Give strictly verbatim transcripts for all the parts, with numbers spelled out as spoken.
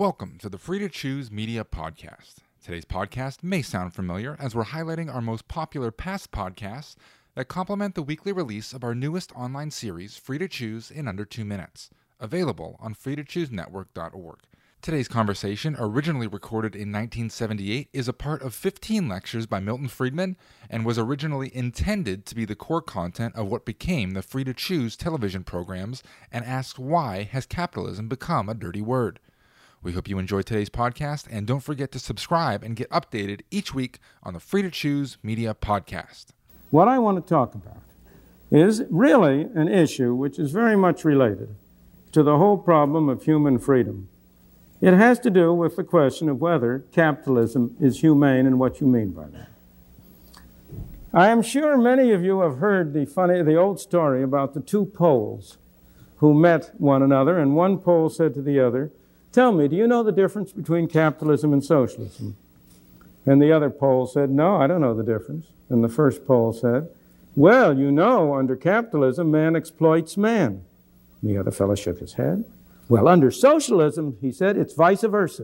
Welcome to the Free to Choose Media Podcast. Today's podcast may sound familiar as we're highlighting our most popular past podcasts that complement the weekly release of our newest online series, Free to Choose in Under Two Minutes, available on free to choose network dot org. Today's conversation, originally recorded in nineteen seventy-eight, is a part of fifteen lectures by Milton Friedman and was originally intended to be the core content of what became the Free to Choose television programs, and asks why has capitalism become a dirty word. We hope you enjoy today's podcast, and don't forget to subscribe and get updated each week on the Free to Choose Media Podcast. What I want to talk about is really an issue which is very much related to the whole problem of human freedom. It has to do with the question of whether capitalism is humane and what you mean by that. I am sure many of you have heard the funny, the old story about the two Poles who met one another, and one Pole said to the other, "Tell me, do you know the difference between capitalism and socialism?" And the other Pole said, "No, I don't know the difference." And the first Pole said, "Well, you know, under capitalism, man exploits man." And the other fellow shook his head. "Well, under socialism," he said, "it's vice versa."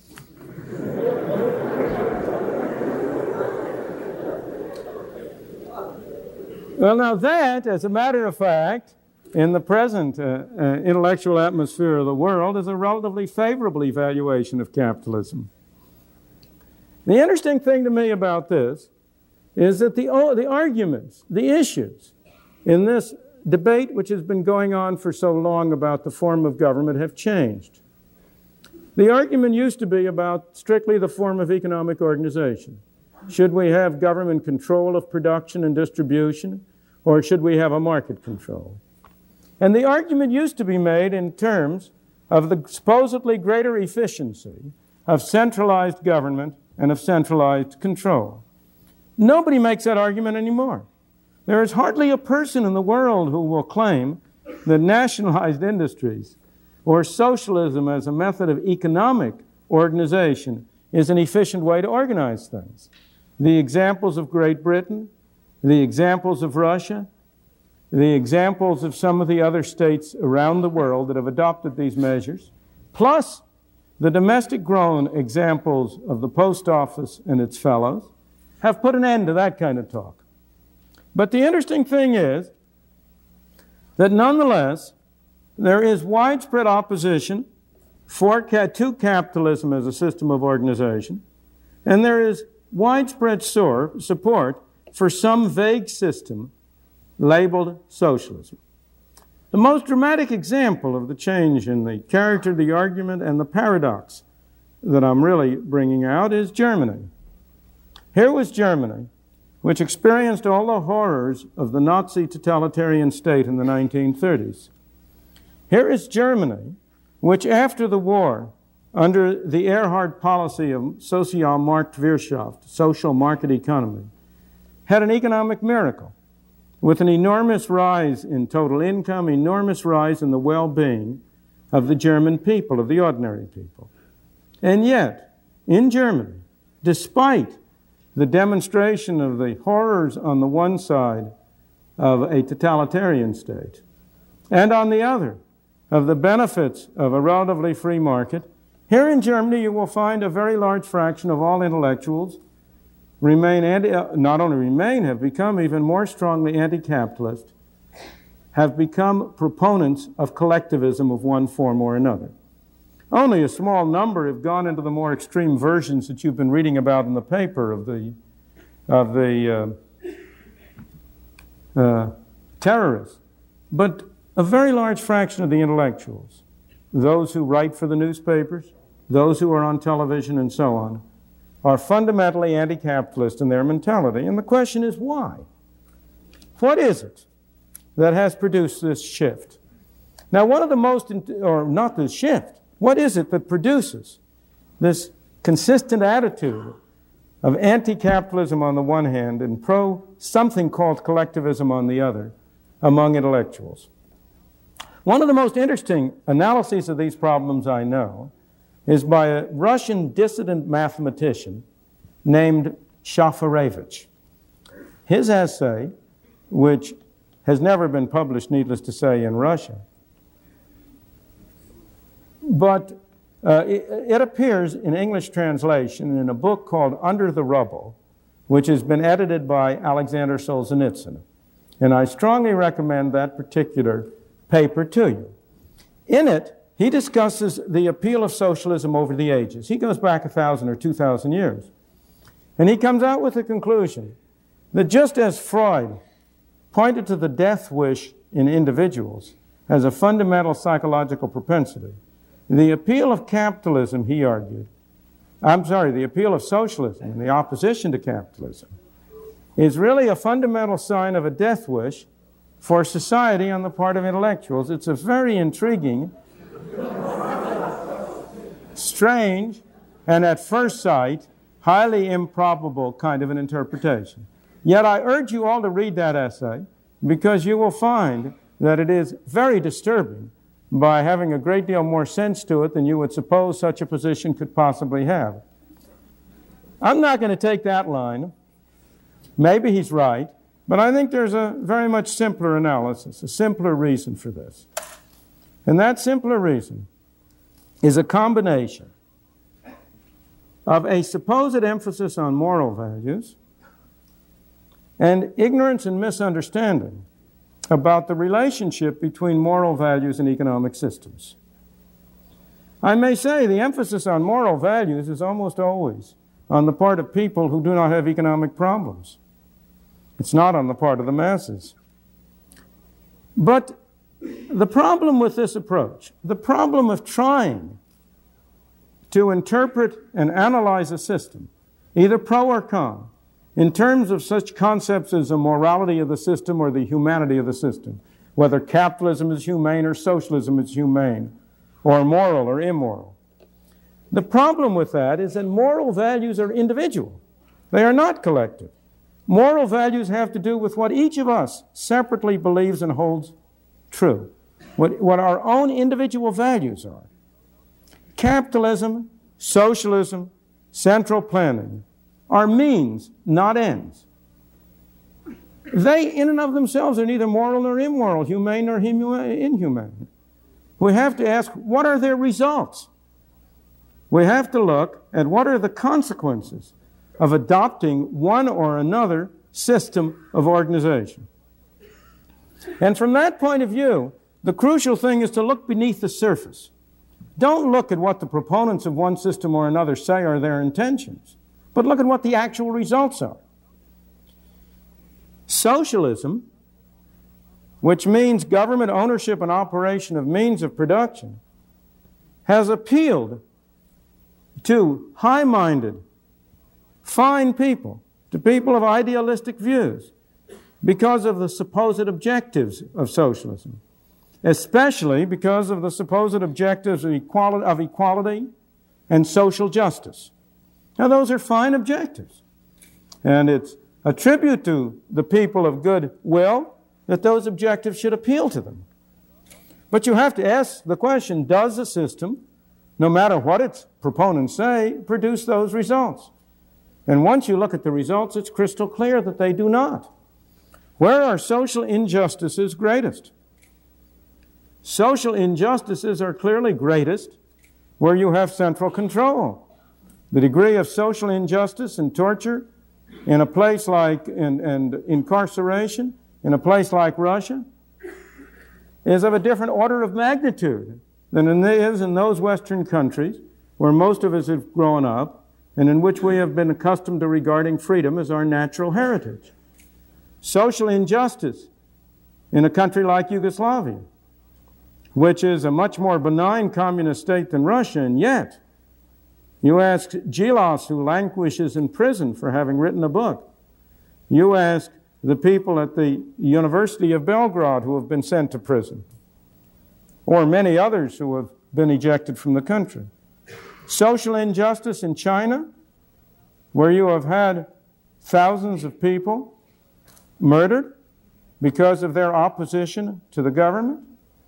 Well, now that, as a matter of fact, in the present uh, uh, intellectual atmosphere of the world, is a relatively favorable evaluation of capitalism. The interesting thing to me about this is that the, oh, the arguments, the issues in this debate which has been going on for so long about the form of government have changed. The argument used to be about strictly the form of economic organization. Should we have government control of production and distribution, or should we have a market control? And the argument used to be made in terms of the supposedly greater efficiency of centralized government and of centralized control. Nobody makes that argument anymore. There is hardly a person in the world who will claim that nationalized industries or socialism as a method of economic organization is an efficient way to organize things. The examples of Great Britain, the examples of Russia, the examples of some of the other states around the world that have adopted these measures, plus the domestic-grown examples of the post office and its fellows, have put an end to that kind of talk. But the interesting thing is that nonetheless, there is widespread opposition for ca- to capitalism as a system of organization, and there is widespread sor- support for some vague system labeled socialism. The most dramatic example of the change in the character of the argument and the paradox that I'm really bringing out is Germany. Here was Germany, which experienced all the horrors of the Nazi totalitarian state in the nineteen thirties. Here is Germany, which after the war, under the Erhard policy of Sozialmarktwirtschaft, social market economy, had an economic miracle, with an enormous rise in total income, enormous rise in the well-being of the German people, of the ordinary people. And yet, in Germany, despite the demonstration of the horrors on the one side of a totalitarian state, and on the other, of the benefits of a relatively free market, here in Germany you will find a very large fraction of all intellectuals remain anti, not only remain, have become even more strongly anti-capitalist, have become proponents of collectivism of one form or another. Only a small number have gone into the more extreme versions that you've been reading about in the paper of the of the uh, uh, terrorists. But a very large fraction of the intellectuals, those who write for the newspapers, those who are on television and so on, are fundamentally anti-capitalist in their mentality. And the question is why? What is it that has produced this shift? Now, one of the most, or not this shift, what is it that produces this consistent attitude of anti-capitalism on the one hand and pro-something called collectivism on the other among intellectuals? One of the most interesting analyses of these problems I know is by a Russian dissident mathematician named Shafarevich. His essay, which has never been published, needless to say, in Russia, but Uh, it, it appears in English translation in a book called Under the Rubble, which has been edited by Alexander Solzhenitsyn. And I strongly recommend that particular paper to you. In it, he discusses the appeal of socialism over the ages. He goes back a thousand or two thousand years. And he comes out with the conclusion that just as Freud pointed to the death wish in individuals as a fundamental psychological propensity, the appeal of capitalism, he argued, I'm sorry, the appeal of socialism and the opposition to capitalism is really a fundamental sign of a death wish for society on the part of intellectuals. It's a very intriguing, strange, and at first sight, highly improbable kind of an interpretation. Yet I urge you all to read that essay because you will find that it is very disturbing by having a great deal more sense to it than you would suppose such a position could possibly have. I'm not going to take that line. Maybe he's right, but I think there's a very much simpler analysis, a simpler reason for this. And that simpler reason is a combination of a supposed emphasis on moral values and ignorance and misunderstanding about the relationship between moral values and economic systems. I may say the emphasis on moral values is almost always on the part of people who do not have economic problems. It's not on the part of the masses. But the problem with this approach, the problem of trying to interpret and analyze a system, either pro or con, in terms of such concepts as the morality of the system or the humanity of the system, whether capitalism is humane or socialism is humane, or moral or immoral. The problem with that is that moral values are individual. They are not collective. Moral values have to do with what each of us separately believes and holds true, what, what our own individual values are. Capitalism, socialism, central planning are means, not ends. They, in and of themselves, are neither moral nor immoral, humane nor inhumane. We have to ask, what are their results? We have to look at what are the consequences of adopting one or another system of organization. And from that point of view, the crucial thing is to look beneath the surface. Don't look at what the proponents of one system or another say are their intentions, but look at what the actual results are. Socialism, which means government ownership and operation of means of production, has appealed to high-minded, fine people, to people of idealistic views, because of the supposed objectives of socialism, especially because of the supposed objectives of equality, of equality and social justice. Now, those are fine objectives, and it's a tribute to the people of good will that those objectives should appeal to them. But you have to ask the question, does the system, no matter what its proponents say, produce those results? And once you look at the results, it's crystal clear that they do not. Where are social injustices greatest? Social injustices are clearly greatest where you have central control. The degree of social injustice and torture in a place like, and, and incarceration, in a place like Russia, is of a different order of magnitude than it is in those Western countries where most of us have grown up and in which we have been accustomed to regarding freedom as our natural heritage. Social injustice in a country like Yugoslavia, which is a much more benign communist state than Russia, and yet you ask Gilas, who languishes in prison for having written a book. You ask the people at the University of Belgrade who have been sent to prison, or many others who have been ejected from the country. Social injustice in China, where you have had thousands of people murdered because of their opposition to the government.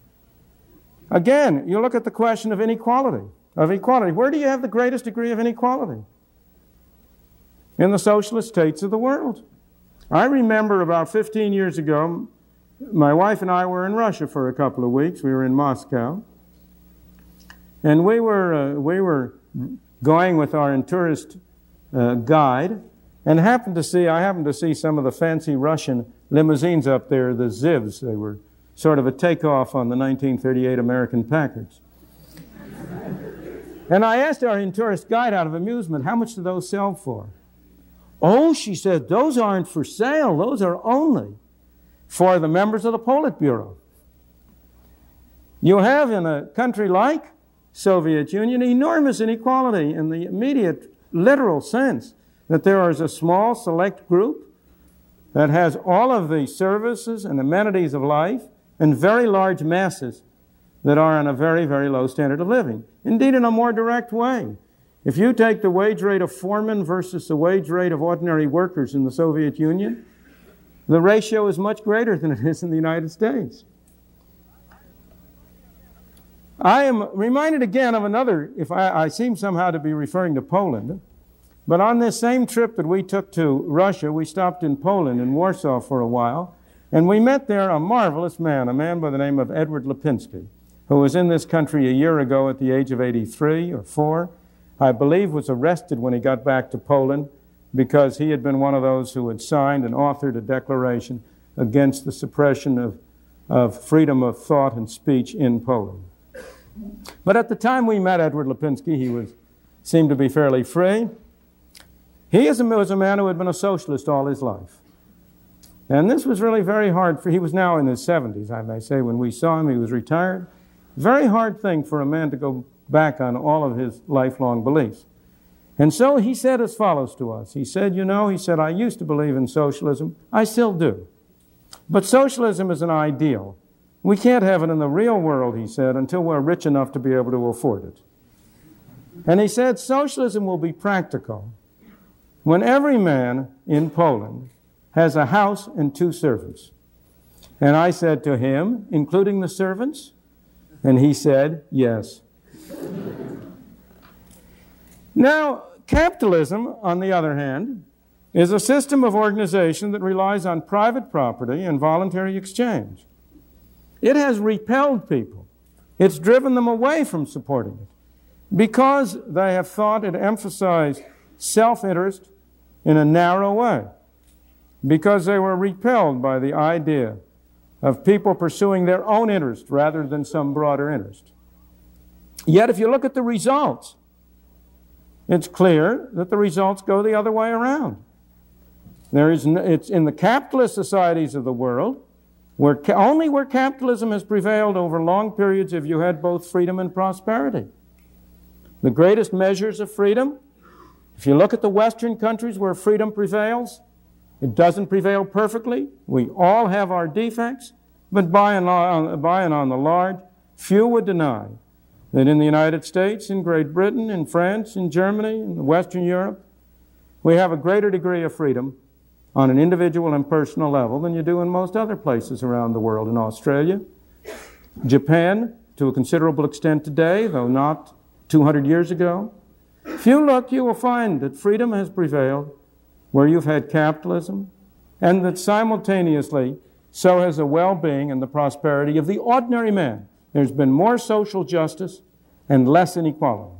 Again, you look at the question of inequality. Of equality. Where do you have the greatest degree of inequality? In the socialist states of the world. I remember about fifteen years ago, my wife and I were in Russia for a couple of weeks. We were in Moscow. And we were, uh, we were going with our tourist uh, guide, and happened to see, I happened to see some of the fancy Russian limousines up there, the Zivs. They were sort of a takeoff on the nineteen thirty-eight American Packards. And I asked our tourist guide out of amusement, how much do those sell for? Oh, she said, those aren't for sale. Those are only for the members of the Politburo. You have in a country like Soviet Union enormous inequality in the immediate literal sense that there is a small select group that has all of the services and amenities of life and very large masses that are on a very, very low standard of living. Indeed, in a more direct way, if you take the wage rate of foremen versus the wage rate of ordinary workers in the Soviet Union, the ratio is much greater than it is in the United States. I am reminded again of another, if I, I seem somehow to be referring to Poland, but on this same trip that we took to Russia, we stopped in Poland, in Warsaw for a while, and we met there a marvelous man, a man by the name of Edward Lipinski, who was in this country a year ago at the age of eighty-three or four. I believe was arrested when he got back to Poland because he had been one of those who had signed and authored a declaration against the suppression of, of freedom of thought and speech in Poland. But at the time we met Edward Lipinski, he was, seemed to be fairly free. He is a, was a man who had been a socialist all his life. And this was really very hard for, he was now in his seventies, I may say. When we saw him, he was retired. Very hard thing for a man to go back on all of his lifelong beliefs. And so he said as follows to us. He said, you know, he said, I used to believe in socialism. I still do. But socialism is an ideal. We can't have it in the real world, he said, until we're rich enough to be able to afford it. And he said, socialism will be practical when every man in Poland has a house and two servants. And I said to him, including the servants? And he said, yes. Now, capitalism, on the other hand, is a system of organization that relies on private property and voluntary exchange. It has repelled people. It's driven them away from supporting it because they have thought it emphasized self-interest in a narrow way, because they were repelled by the idea of people pursuing their own interest rather than some broader interest. Yet if you look at the results, it's clear that the results go the other way around. There is, it's in the capitalist societies of the world, where ca- only where capitalism has prevailed over long periods have you had both freedom and prosperity. The greatest measures of freedom, if you look at the Western countries where freedom prevails, it doesn't prevail perfectly. We all have our defects, but by and, on, by and on the large, few would deny that in the United States, in Great Britain, in France, in Germany, in Western Europe, we have a greater degree of freedom on an individual and personal level than you do in most other places around the world. In Australia, Japan, to a considerable extent today, though not two hundred years ago. If you look, you will find that freedom has prevailed where you've had capitalism, and that simultaneously so has the well-being and the prosperity of the ordinary man. There's been more social justice and less inequality.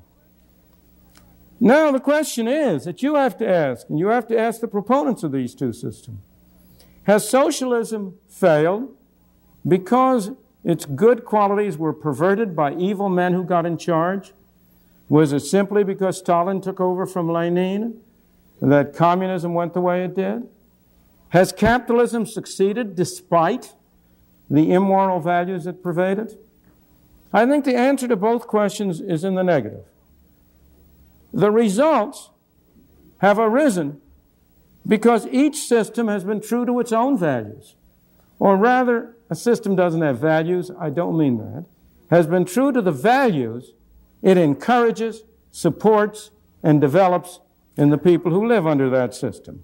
Now the question is that you have to ask, and you have to ask the proponents of these two systems, has socialism failed because its good qualities were perverted by evil men who got in charge? Was it simply because Stalin took over from Lenin that communism went the way it did? Has capitalism succeeded despite the immoral values that pervade it? I think the answer to both questions is in the negative. The results have arisen because each system has been true to its own values. Or rather, a system doesn't have values, I don't mean that, has been true to the values it encourages, supports, and develops in the people who live under that system.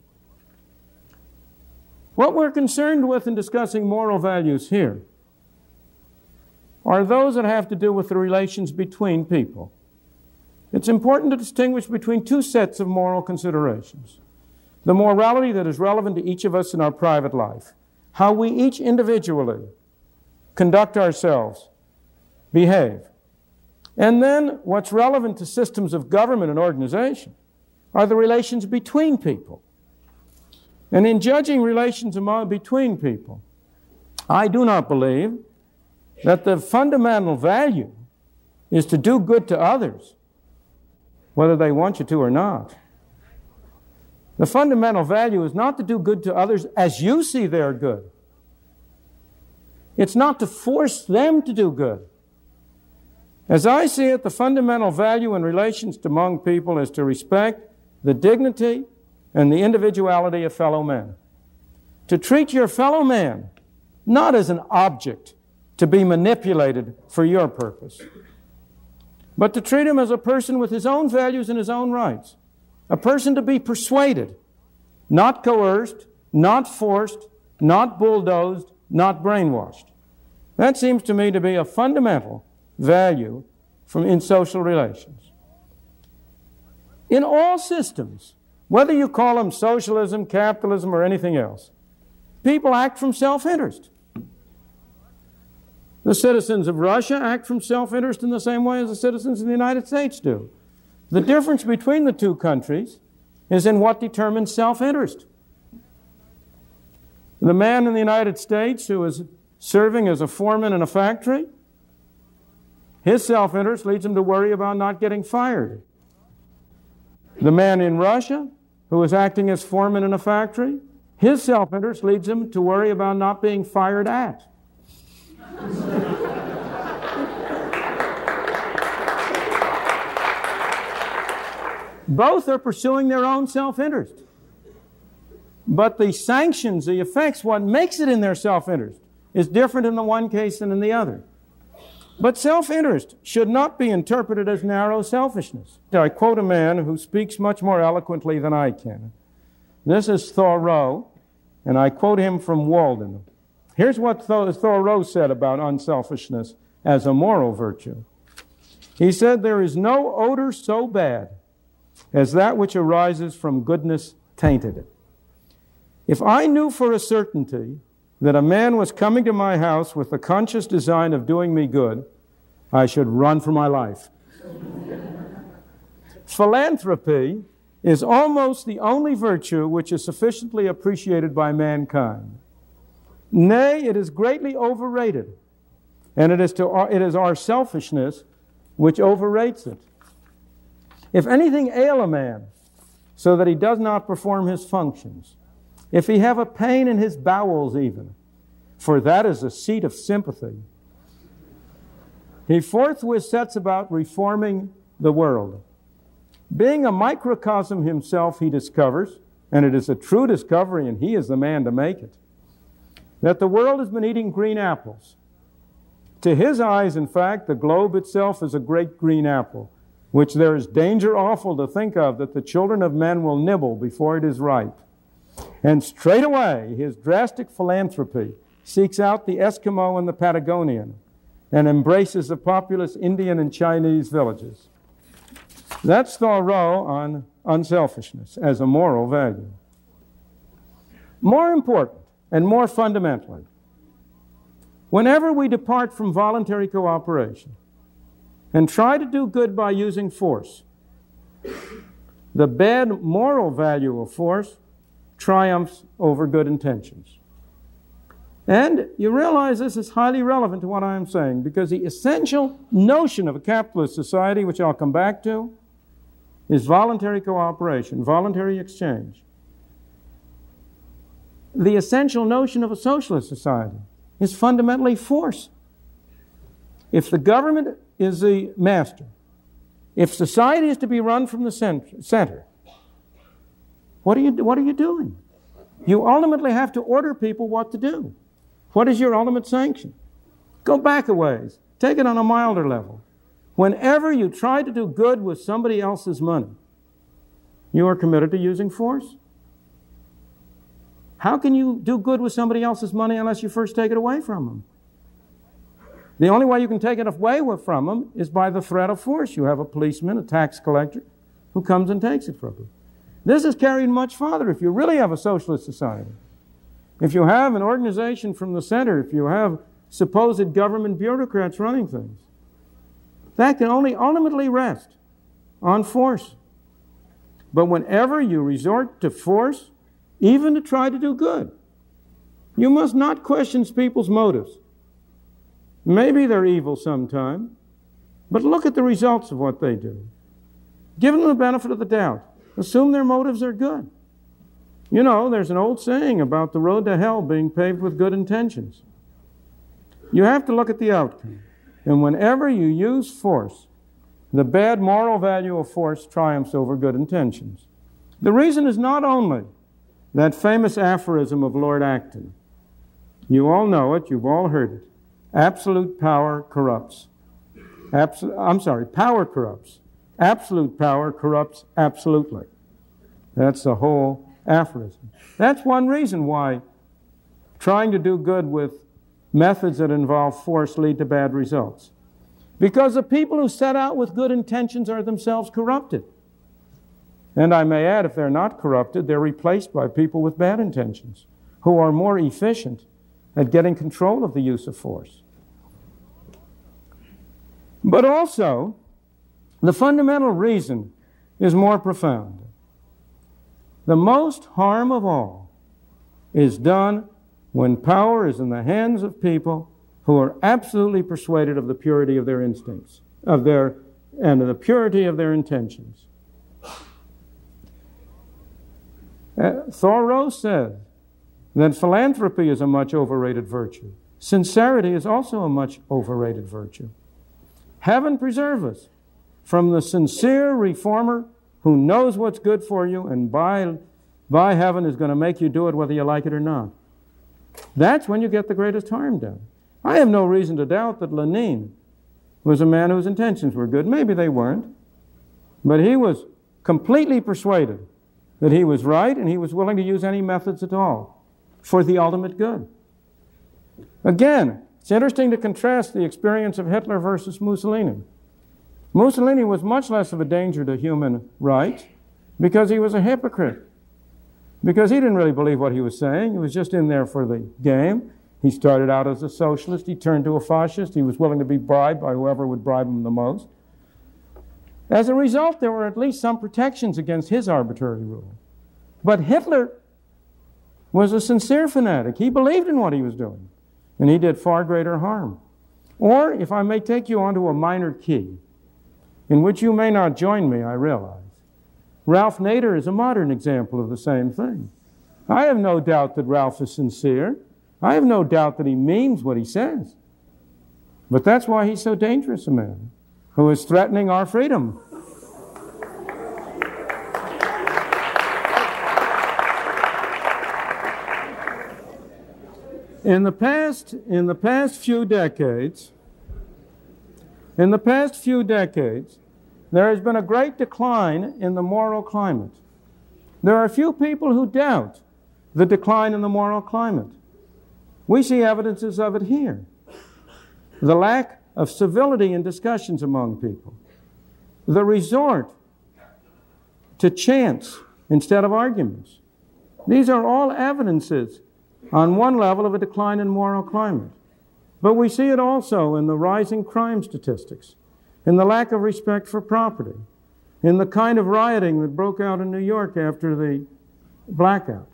What we're concerned with in discussing moral values here are those that have to do with the relations between people. It's important to distinguish between two sets of moral considerations. The morality that is relevant to each of us in our private life, how we each individually conduct ourselves, behave. And then what's relevant to systems of government and organization are the relations between people. And in judging relations among, between people, I do not believe that the fundamental value is to do good to others, whether they want you to or not. The fundamental value is not to do good to others as you see their good. It's not to force them to do good. As I see it, the fundamental value in relations among people is to respect the dignity and the individuality of fellow men. To treat your fellow man not as an object to be manipulated for your purpose, but to treat him as a person with his own values and his own rights. A person to be persuaded, not coerced, not forced, not bulldozed, not brainwashed. That seems to me to be a fundamental value from in social relations. In all systems, whether you call them socialism, capitalism, or anything else, people act from self-interest. The citizens of Russia act from self-interest in the same way as the citizens of the United States do. The difference between the two countries is in what determines self-interest. The man in the United States who is serving as a foreman in a factory, his self-interest leads him to worry about not getting fired. The man in Russia who is acting as foreman in a factory, his self-interest leads him to worry about not being fired at. Both are pursuing their own self-interest. But the sanctions, the effects, what makes it in their self-interest is different in the one case than in the other. But self-interest should not be interpreted as narrow selfishness. I quote a man who speaks much more eloquently than I can. This is Thoreau, and I quote him from Walden. Here's what Thoreau said about unselfishness as a moral virtue. He said, "There is no odor so bad as that which arises from goodness tainted. If I knew for a certainty that a man was coming to my house with the conscious design of doing me good, I should run for my life." Philanthropy is almost the only virtue which is sufficiently appreciated by mankind. Nay, it is greatly overrated, and it is, to our, it is our selfishness which overrates it. If anything ail a man so that he does not perform his functions, if he have a pain in his bowels even, for that is a seat of sympathy, he forthwith sets about reforming the world. Being a microcosm himself, he discovers, and it is a true discovery, and he is the man to make it, that the world has been eating green apples. To his eyes, in fact, the globe itself is a great green apple, which there is danger awful to think of that the children of men will nibble before it is ripe. And straightway his drastic philanthropy seeks out the Eskimo and the Patagonian and embraces the populous Indian and Chinese villages. That's Thoreau on unselfishness as a moral value. More important and more fundamentally, whenever we depart from voluntary cooperation and try to do good by using force, the bad moral value of force triumphs over good intentions. And you realize this is highly relevant to what I am saying, because the essential notion of a capitalist society, which I'll come back to, is voluntary cooperation, voluntary exchange. The essential notion of a socialist society is fundamentally force. If the government is the master, if society is to be run from the center, what are you, what are you doing? You ultimately have to order people what to do. What is your ultimate sanction? Go back a ways. Take it on a milder level. Whenever you try to do good with somebody else's money, you are committed to using force. How can you do good with somebody else's money unless you first take it away from them? The only way you can take it away from them is by the threat of force. You have a policeman, a tax collector, who comes and takes it from you. This is carried much farther if you really have a socialist society. If you have an organization from the center, if you have supposed government bureaucrats running things, That can only ultimately rest on force. But whenever you resort to force, even to try to do good, you must not question people's motives. Maybe they're evil sometime, but look at the results of what they do. Give them the benefit of the doubt. Assume their motives are good. You know, there's an old saying about the road to hell being paved with good intentions. You have to look at the outcome. And whenever you use force, the bad moral value of force triumphs over good intentions. The reason is not only that famous aphorism of Lord Acton. You all know it, you've all heard it. Absolute power corrupts. Absol- I'm sorry, power corrupts. Absolute power corrupts absolutely. That's the whole aphorism. That's one reason why trying to do good with methods that involve force lead to bad results. Because the people who set out with good intentions are themselves corrupted. And I may add, if they're not corrupted, they're replaced by people with bad intentions, who are more efficient at getting control of the use of force. But also, the fundamental reason is more profound. The most harm of all is done when power is in the hands of people who are absolutely persuaded of the purity of their instincts, of their, and of the purity of their intentions. Uh, Thoreau said that philanthropy is a much overrated virtue. Sincerity is also a much overrated virtue. Heaven preserve us from the sincere reformer who knows what's good for you and by, by heaven is going to make you do it whether you like it or not. That's when you get the greatest harm done. I have no reason to doubt that Lenin was a man whose intentions were good. Maybe they weren't. But he was completely persuaded that he was right and he was willing to use any methods at all for the ultimate good. Again, it's interesting to contrast the experience of Hitler versus Mussolini. Mussolini was much less of a danger to human rights because he was a hypocrite. Because he didn't really believe what he was saying. He was just in there for the game. He started out as a socialist. He turned to a fascist. He was willing to be bribed by whoever would bribe him the most. As a result, there were at least some protections against his arbitrary rule. But Hitler was a sincere fanatic. He believed in what he was doing. And he did far greater harm. Or, if I may take you onto a minor key, in which you may not join me, I realize, Ralph Nader is a modern example of the same thing. I have no doubt that Ralph is sincere. I have no doubt that he means what he says. But that's why he's so dangerous a man, who is threatening our freedom. In the past, in the past few decades, in the past few decades, there has been a great decline in the moral climate. There are few people who doubt the decline in the moral climate. We see evidences of it here. The lack of civility in discussions among people. The resort to chants instead of arguments. These are all evidences on one level of a decline in moral climate. But we see it also in the rising crime statistics, in the lack of respect for property, in the kind of rioting that broke out in New York after the blackout,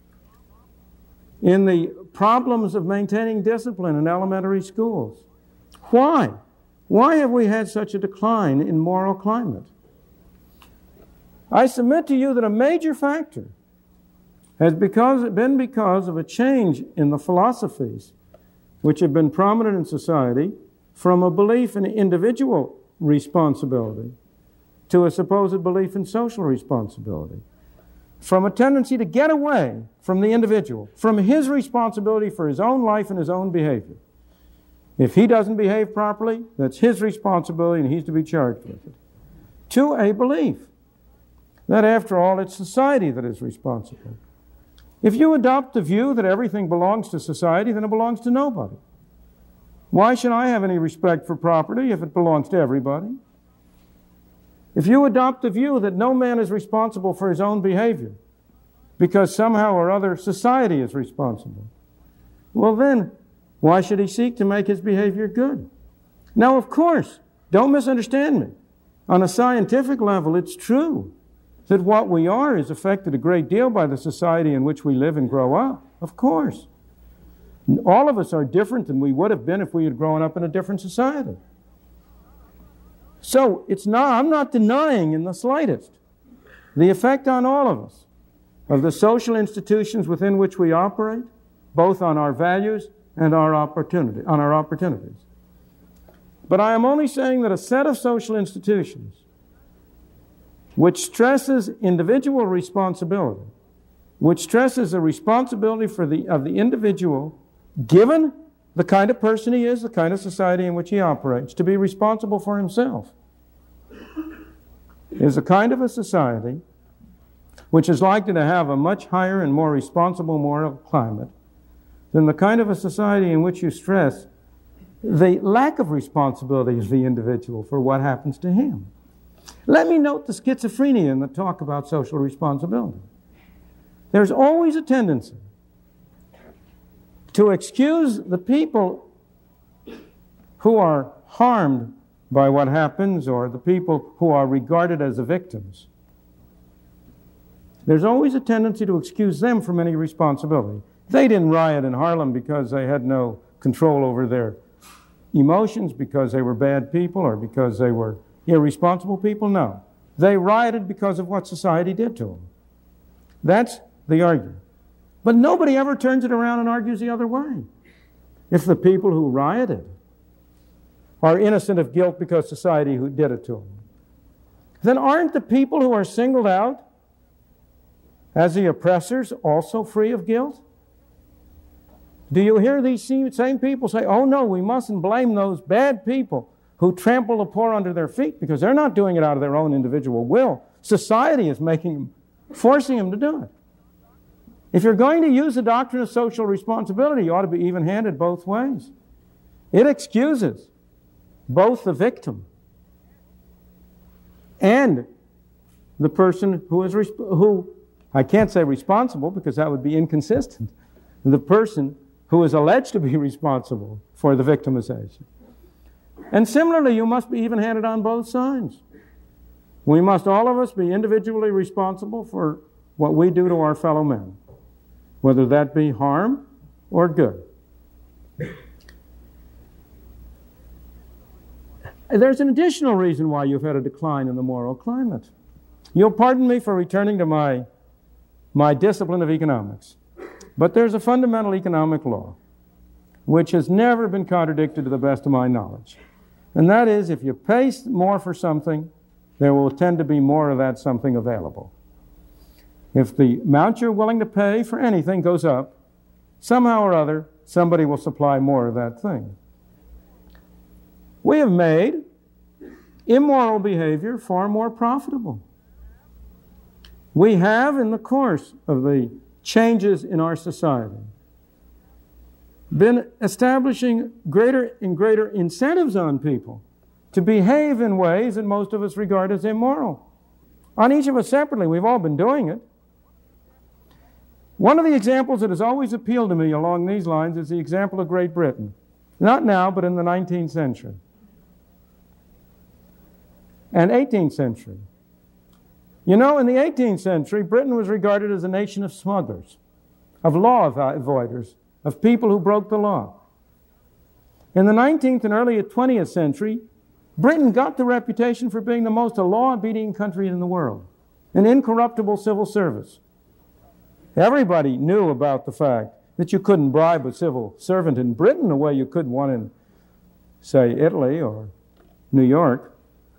in the problems of maintaining discipline in elementary schools. Why? Why have we had such a decline in moral climate? I submit to you that a major factor has because, been because of a change in the philosophies which have been prominent in society from a belief in individual responsibility to a supposed belief in social responsibility. From a tendency to get away from the individual, from his responsibility for his own life and his own behavior. If he doesn't behave properly, that's his responsibility and he's to be charged with it. To a belief that, after all, it's society that is responsible. If you adopt the view that everything belongs to society, then it belongs to nobody. Why should I have any respect for property if it belongs to everybody? If you adopt the view that no man is responsible for his own behavior because somehow or other society is responsible, well then, why should he seek to make his behavior good? Now, of course, Don't misunderstand me. On a scientific level, it's true that what we are is affected a great deal by the society in which we live and grow up. Of course. All of us are different than we would have been if we had grown up in a different society. So it's not, I'm not denying in the slightest the effect on all of us of the social institutions within which we operate, both on our values and our opportunity, on our opportunities. But I am only saying that a set of social institutions which stresses individual responsibility, which stresses the responsibility for the, of the individual, given the kind of person he is, the kind of society in which he operates, to be responsible for himself, is a kind of a society which is likely to have a much higher and more responsible moral climate than the kind of a society in which you stress the lack of responsibility of the individual for what happens to him. Let me note the schizophrenia in the talk about social responsibility. There's always a tendency to excuse the people who are harmed by what happens, or the people who are regarded as the victims. There's always a tendency to excuse them from any responsibility. They didn't riot in Harlem because they had no control over their emotions, because they were bad people, or because they were irresponsible people. No. They rioted because of what society did to them. That's the argument. But nobody ever turns it around and argues the other way. If the people who rioted are innocent of guilt because society who did it to them, then aren't the people who are singled out as the oppressors also free of guilt? Do you hear these same people say, oh no, we mustn't blame those bad people who trample the poor under their feet, because they're not doing it out of their own individual will. Society is making them, forcing them to do it. If you're going to use the doctrine of social responsibility, you ought to be even-handed both ways. It excuses both the victim and the person who is, resp- who, I can't say responsible because that would be inconsistent, the person who is alleged to be responsible for the victimization. And similarly, you must be even-handed on both sides. We must, all of us, be individually responsible for what we do to our fellow men, whether that be harm or good. There's an additional reason why you've had a decline in the moral climate. You'll pardon me for returning to my, my discipline of economics, but there's a fundamental economic law which has never been contradicted to the best of my knowledge. And that is, if you pay more for something, there will tend to be more of that something available. If the amount you're willing to pay for anything goes up, somehow or other, somebody will supply more of that thing. We have made immoral behavior far more profitable. We have, in the course of the changes in our society, been establishing greater and greater incentives on people to behave in ways that most of us regard as immoral. On each of us separately, we've all been doing it. One of the examples that has always appealed to me along these lines is the example of Great Britain. Not now, but in the nineteenth century and eighteenth century. You know, in the eighteenth century, Britain was regarded as a nation of smugglers, of law avoiders, of people who broke the law. In the nineteenth and early twentieth century, Britain got the reputation for being the most law-abiding country in the world, an incorruptible civil service. Everybody knew about the fact that you couldn't bribe a civil servant in Britain the way you could one in, say, Italy or New York.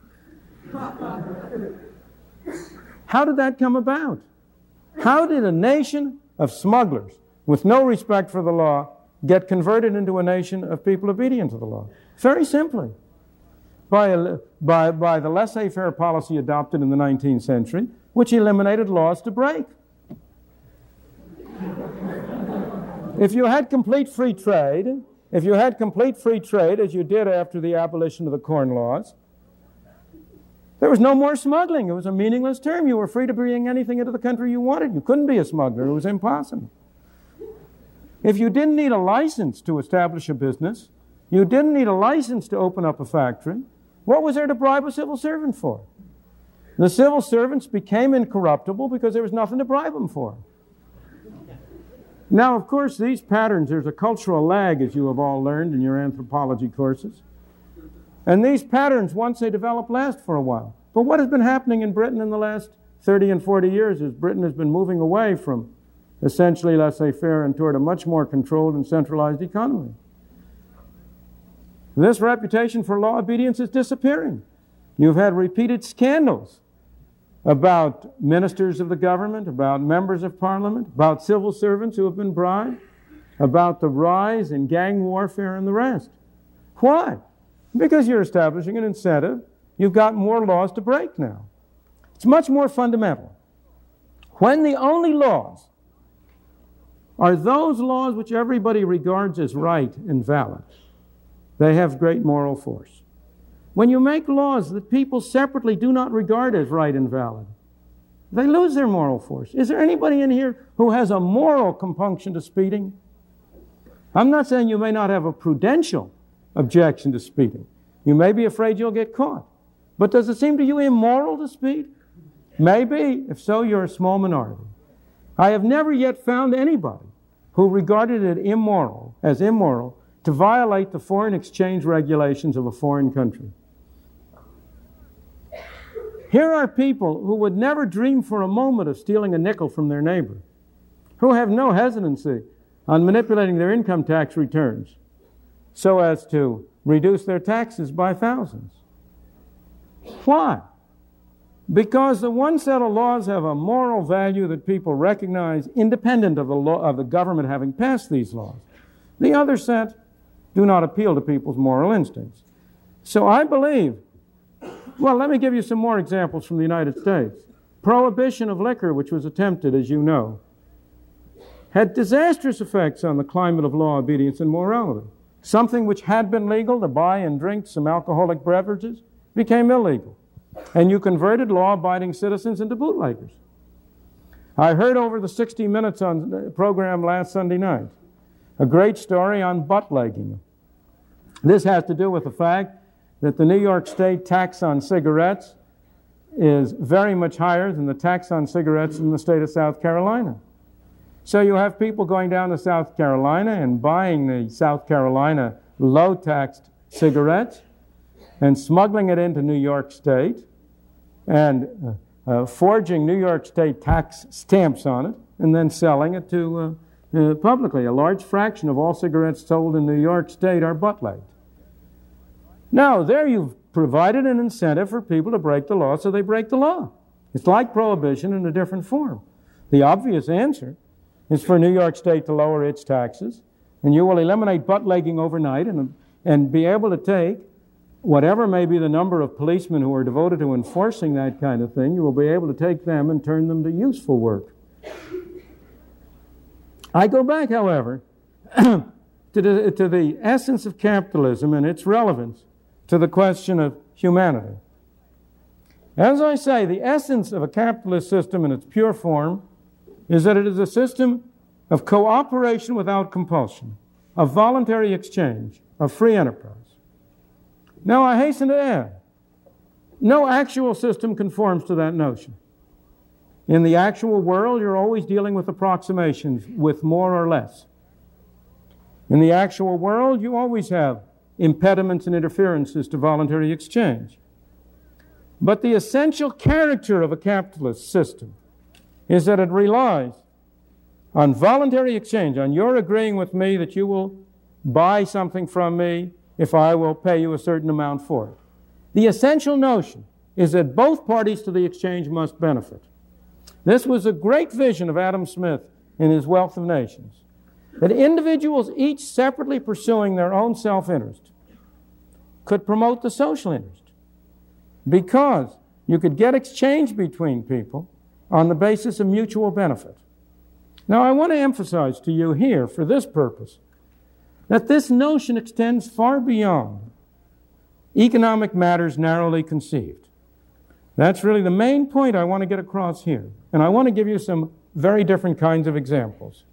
How did that come about? How did a nation of smugglers with no respect for the law get converted into a nation of people obedient to the law? Very simply, by, a, by, by the laissez-faire policy adopted in the nineteenth century, which eliminated laws to break. If you had complete free trade, if you had complete free trade, as you did after the abolition of the Corn Laws, there was no more smuggling. It was a meaningless term. You were free to bring anything into the country you wanted. You couldn't be a smuggler. It was impossible. If you didn't need a license to establish a business, you didn't need a license to open up a factory, What was there to bribe a civil servant for? The civil servants became incorruptible because there was nothing to bribe them for. Now, of course, these patterns, there's a cultural lag, as you have all learned in your anthropology courses. And these patterns, once they develop, last for a while. But what has been happening in Britain in the last thirty and forty years is Britain has been moving away from essentially laissez-faire and toward a much more controlled and centralized economy. This reputation for law obedience is disappearing. You've had repeated scandals about ministers of the government, about members of parliament, about civil servants who have been bribed, about the rise in gang warfare and the rest. Why? Because you're establishing an incentive. You've got more laws to break now. It's much more fundamental. When the only laws are those laws which everybody regards as right and valid, they have great moral force. When you make laws that people separately do not regard as right and valid, they lose their moral force. Is there anybody in here who has a moral compunction to speeding? I'm not saying you may not have a prudential objection to speeding. You may be afraid you'll get caught. But does it seem to you immoral to speed? Maybe. If so, you're a small minority. I have never yet found anybody who regarded it immoral, as immoral, to violate the foreign exchange regulations of a foreign country. Here are people who would never dream for a moment of stealing a nickel from their neighbor, who have no hesitancy on manipulating their income tax returns so as to reduce their taxes by thousands. Why? Because the one set of laws have a moral value that people recognize independent of the law of the government having passed these laws. The other set do not appeal to people's moral instincts. So I believe, well, let me give you some more examples from the United States. Prohibition of liquor, which was attempted, as you know, had disastrous effects on the climate of law, obedience, and morality. Something which had been legal, to buy and drink some alcoholic beverages, became illegal. And you converted law-abiding citizens into bootleggers. I heard over the sixty minutes on program last Sunday night a great story on butt-legging. This has to do with the fact that the New York State tax on cigarettes is very much higher than the tax on cigarettes in the state of South Carolina. So you have people going down to South Carolina and buying the South Carolina low-taxed cigarettes and smuggling it into New York State and uh, uh, forging New York State tax stamps on it and then selling it to uh, uh, publicly. A large fraction of all cigarettes sold in New York State are butt-legged. Now, there you've provided an incentive for people to break the law, so they break the law. It's like prohibition in a different form. The obvious answer is for New York State to lower its taxes, and you will eliminate butt-legging overnight and, and be able to take whatever may be the number of policemen who are devoted to enforcing that kind of thing, you will be able to take them and turn them to useful work. I go back, however, to, the, to the essence of capitalism and its relevance to the question of humanity. As I say, the essence of a capitalist system in its pure form is that it is a system of cooperation without compulsion, of voluntary exchange, of free enterprise. Now, I hasten to add, no actual system conforms to that notion. In the actual world, you're always dealing with approximations, with more or less. In the actual world, you always have impediments and interferences to voluntary exchange. But the essential character of a capitalist system is that it relies on voluntary exchange, on your agreeing with me that you will buy something from me if I will pay you a certain amount for it. The essential notion is that both parties to the exchange must benefit. This was a great vision of Adam Smith in his Wealth of Nations, that individuals, each separately pursuing their own self-interest, could promote the social interest, because you could get exchange between people on the basis of mutual benefit. Now, I want to emphasize to you here, for this purpose, that this notion extends far beyond economic matters narrowly conceived. That's really the main point I want to get across here. And I want to give you some very different kinds of examples.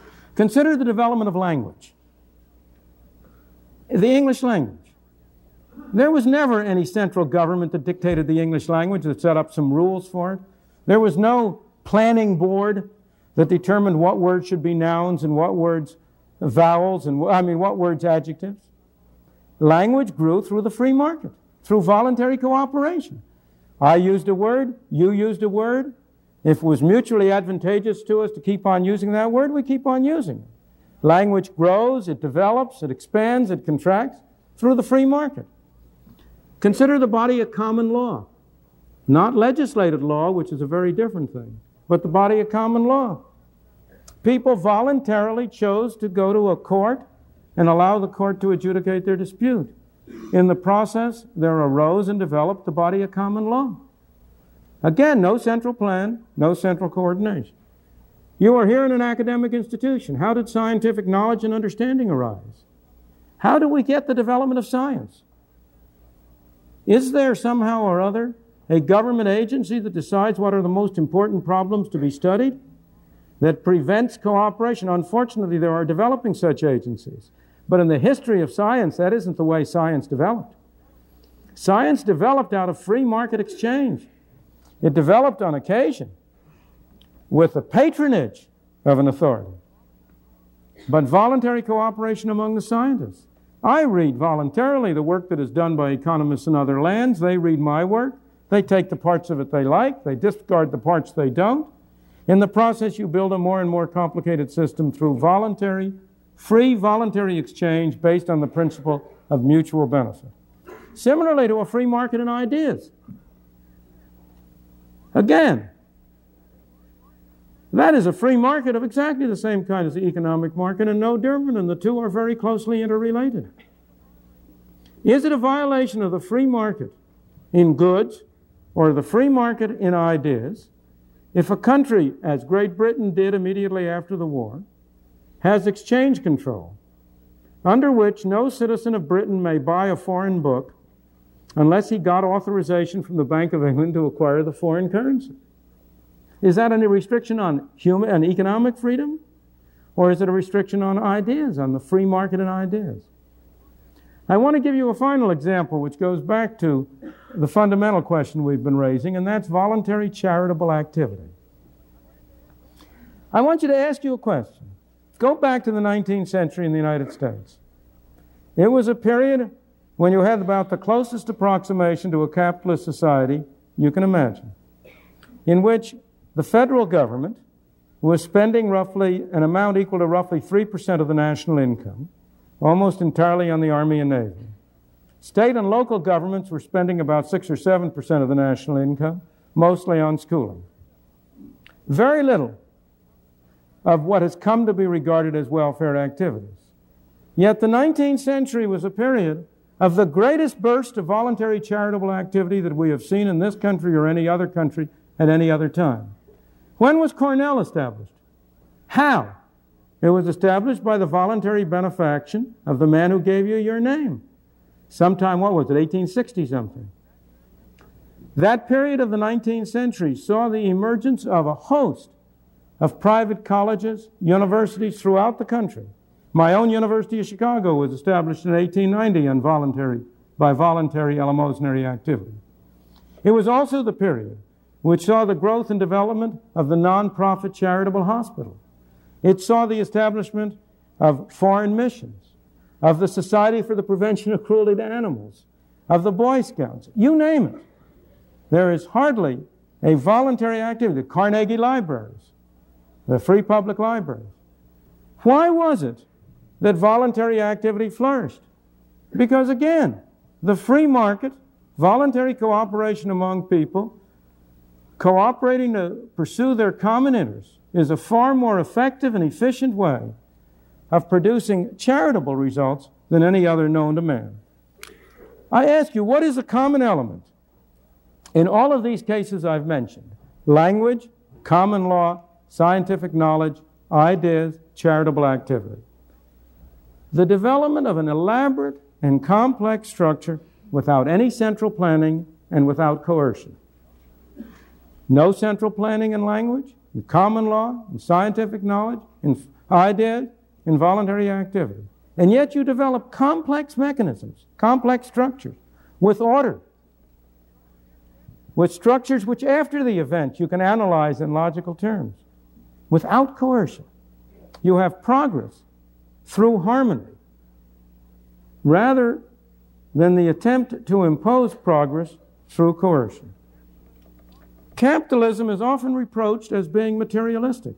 Consider the development of language. The English language. There was never any central government that dictated the English language, that set up some rules for it. There was no planning board that determined what words should be nouns and what words vowels, and I mean what words adjectives. Language grew through the free market, through voluntary cooperation. I used a word, you used a word. If it was mutually advantageous to us to keep on using that word, we keep on using it. Language grows, it develops, it expands, it contracts through the free market. Consider the body of common law. Not legislated law, which is a very different thing, but the body of common law. People voluntarily chose to go to a court and allow the court to adjudicate their dispute. In the process, there arose and developed the body of common law. Again, no central plan, no central coordination. You are here in an academic institution. How did scientific knowledge and understanding arise? How do we get the development of science? Is there somehow or other a government agency that decides what are the most important problems to be studied, that prevents cooperation? Unfortunately, there are developing such agencies. But in the history of science, that isn't the way science developed. Science developed out of free market exchange. It developed on occasion with the patronage of an authority, but voluntary cooperation among the scientists. I read voluntarily the work that is done by economists in other lands. They read my work. They take the parts of it they like. They discard the parts they don't. In the process, you build a more and more complicated system through voluntary, free voluntary exchange based on the principle of mutual benefit. Similarly to a free market in ideas. Again, that is a free market of exactly the same kind as the economic market and no different, and the two are very closely interrelated. Is it a violation of the free market in goods or the free market in ideas if a country, as Great Britain did immediately after the war, has exchange control, under which no citizen of Britain may buy a foreign book unless he got authorization from the Bank of England to acquire the foreign currency? Is that any restriction on human and economic freedom? Or is it a restriction on ideas, on the free market in ideas? I want to give you a final example which goes back to the fundamental question we've been raising, and that's voluntary charitable activity. I want you to ask you a question. Go back to the nineteenth century in the United States. It was a period when you had about the closest approximation to a capitalist society you can imagine, in which the federal government was spending roughly an amount equal to roughly three percent of the national income, almost entirely on the Army and Navy. State and local governments were spending about six or seven percent of the national income, mostly on schooling. Very little of what has come to be regarded as welfare activities. Yet the nineteenth century was a period of the greatest burst of voluntary charitable activity that we have seen in this country or any other country at any other time. When was Cornell established? How? It was established by the voluntary benefaction of the man who gave you your name. Sometime, what was it, eighteen sixty something. That period of the nineteenth century saw the emergence of a host of private colleges, universities throughout the country. My own University of Chicago was established in eighteen ninety on voluntary, by voluntary eleemosynary activity. It was also the period which saw the growth and development of the non-profit charitable hospital. It saw the establishment of foreign missions, of the Society for the Prevention of Cruelty to Animals, of the Boy Scouts, you name it. There is hardly a voluntary activity. The Carnegie Libraries, the free public libraries. Why was it that voluntary activity flourished? Because again, the free market, voluntary cooperation among people, cooperating to pursue their common interests, is a far more effective and efficient way of producing charitable results than any other known to man. I ask you, what is a common element in all of these cases I've mentioned? Language, common law, scientific knowledge, ideas, charitable activity. The development of an elaborate and complex structure without any central planning and without coercion. No central planning in language, in common law, in scientific knowledge, in ideas, in voluntary activity. And yet you develop complex mechanisms, complex structures, with order, with structures which after the event you can analyze in logical terms, without coercion. You have progress through harmony, rather than the attempt to impose progress through coercion. Capitalism is often reproached as being materialistic.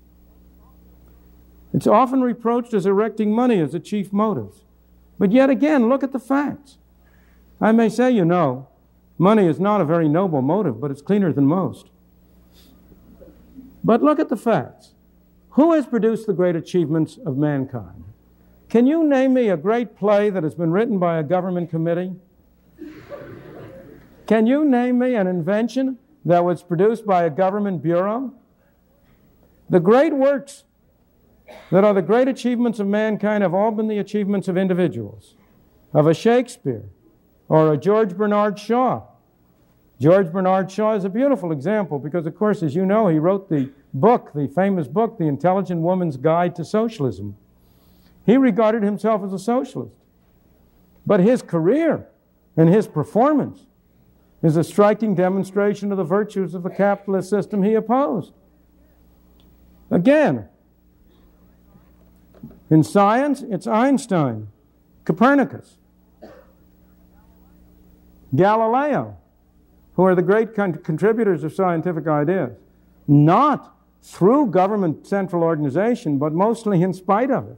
It's often reproached as erecting money as a chief motive. But yet again, look at the facts. I may say, you know, money is not a very noble motive, but it's cleaner than most. But look at the facts. Who has produced the great achievements of mankind? Can you name me a great play that has been written by a government committee? Can you name me an invention that was produced by a government bureau? The great works that are the great achievements of mankind have all been the achievements of individuals, of a Shakespeare or a George Bernard Shaw. George Bernard Shaw is a beautiful example because, of course, as you know, he wrote the book, the famous book, The Intelligent Woman's Guide to Socialism. He regarded himself as a socialist. But his career and his performance is a striking demonstration of the virtues of the capitalist system he opposed. Again, in science, it's Einstein, Copernicus, Galileo, who are the great con- contributors of scientific ideas, not through government central organization, but mostly in spite of it.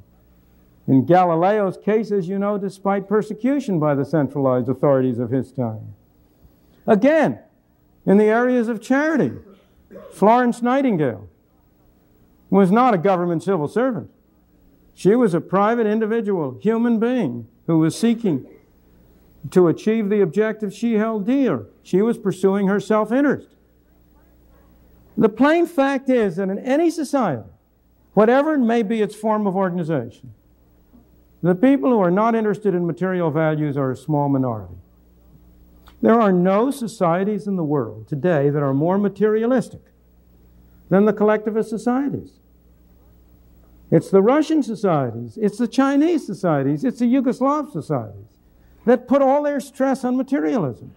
In Galileo's case, as you know, despite persecution by the centralized authorities of his time. Again, in the areas of charity, Florence Nightingale was not a government civil servant. She was a private individual, human being, who was seeking to achieve the objective she held dear. She was pursuing her self-interest. The plain fact is that in any society, whatever may be its form of organization, the people who are not interested in material values are a small minority. There are no societies in the world today that are more materialistic than the collectivist societies. It's the Russian societies, it's the Chinese societies, it's the Yugoslav societies that put all their stress on materialism,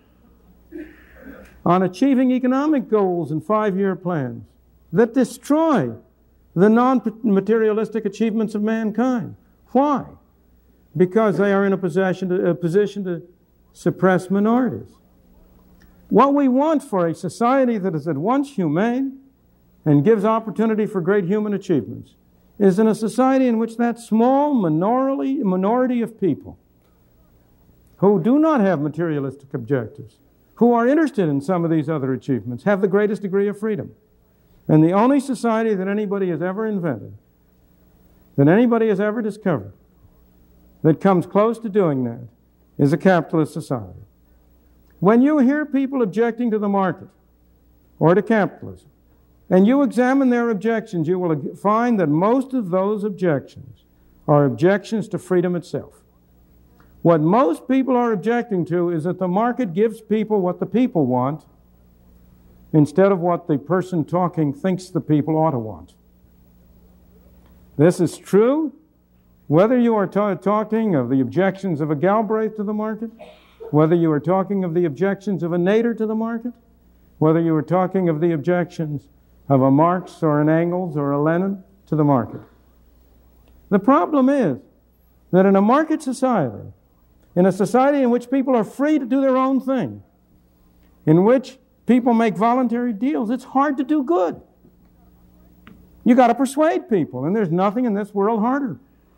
on achieving economic goals and five-year plans that destroy the non-materialistic achievements of mankind. Why? Because they are in a position to, a position to suppress minorities. What we want for a society that is at once humane and gives opportunity for great human achievements is in a society in which that small minority, minority of people who do not have materialistic objectives, who are interested in some of these other achievements, have the greatest degree of freedom. And the only society that anybody has ever invented, that anybody has ever discovered, that comes close to doing that, is a capitalist society. When you hear people objecting to the market or to capitalism, and you examine their objections, you will find that most of those objections are objections to freedom itself. What most people are objecting to is that the market gives people what the people want instead of what the person talking thinks the people ought to want. This is true whether you are ta- talking of the objections of a Galbraith to the market, whether you are talking of the objections of a Nader to the market, whether you are talking of the objections of a Marx or an Engels or a Lenin to the market. The problem is that in a market society, in a society in which people are free to do their own thing, in which people make voluntary deals, it's hard to do good. You got to persuade people, and there's nothing in this world harder.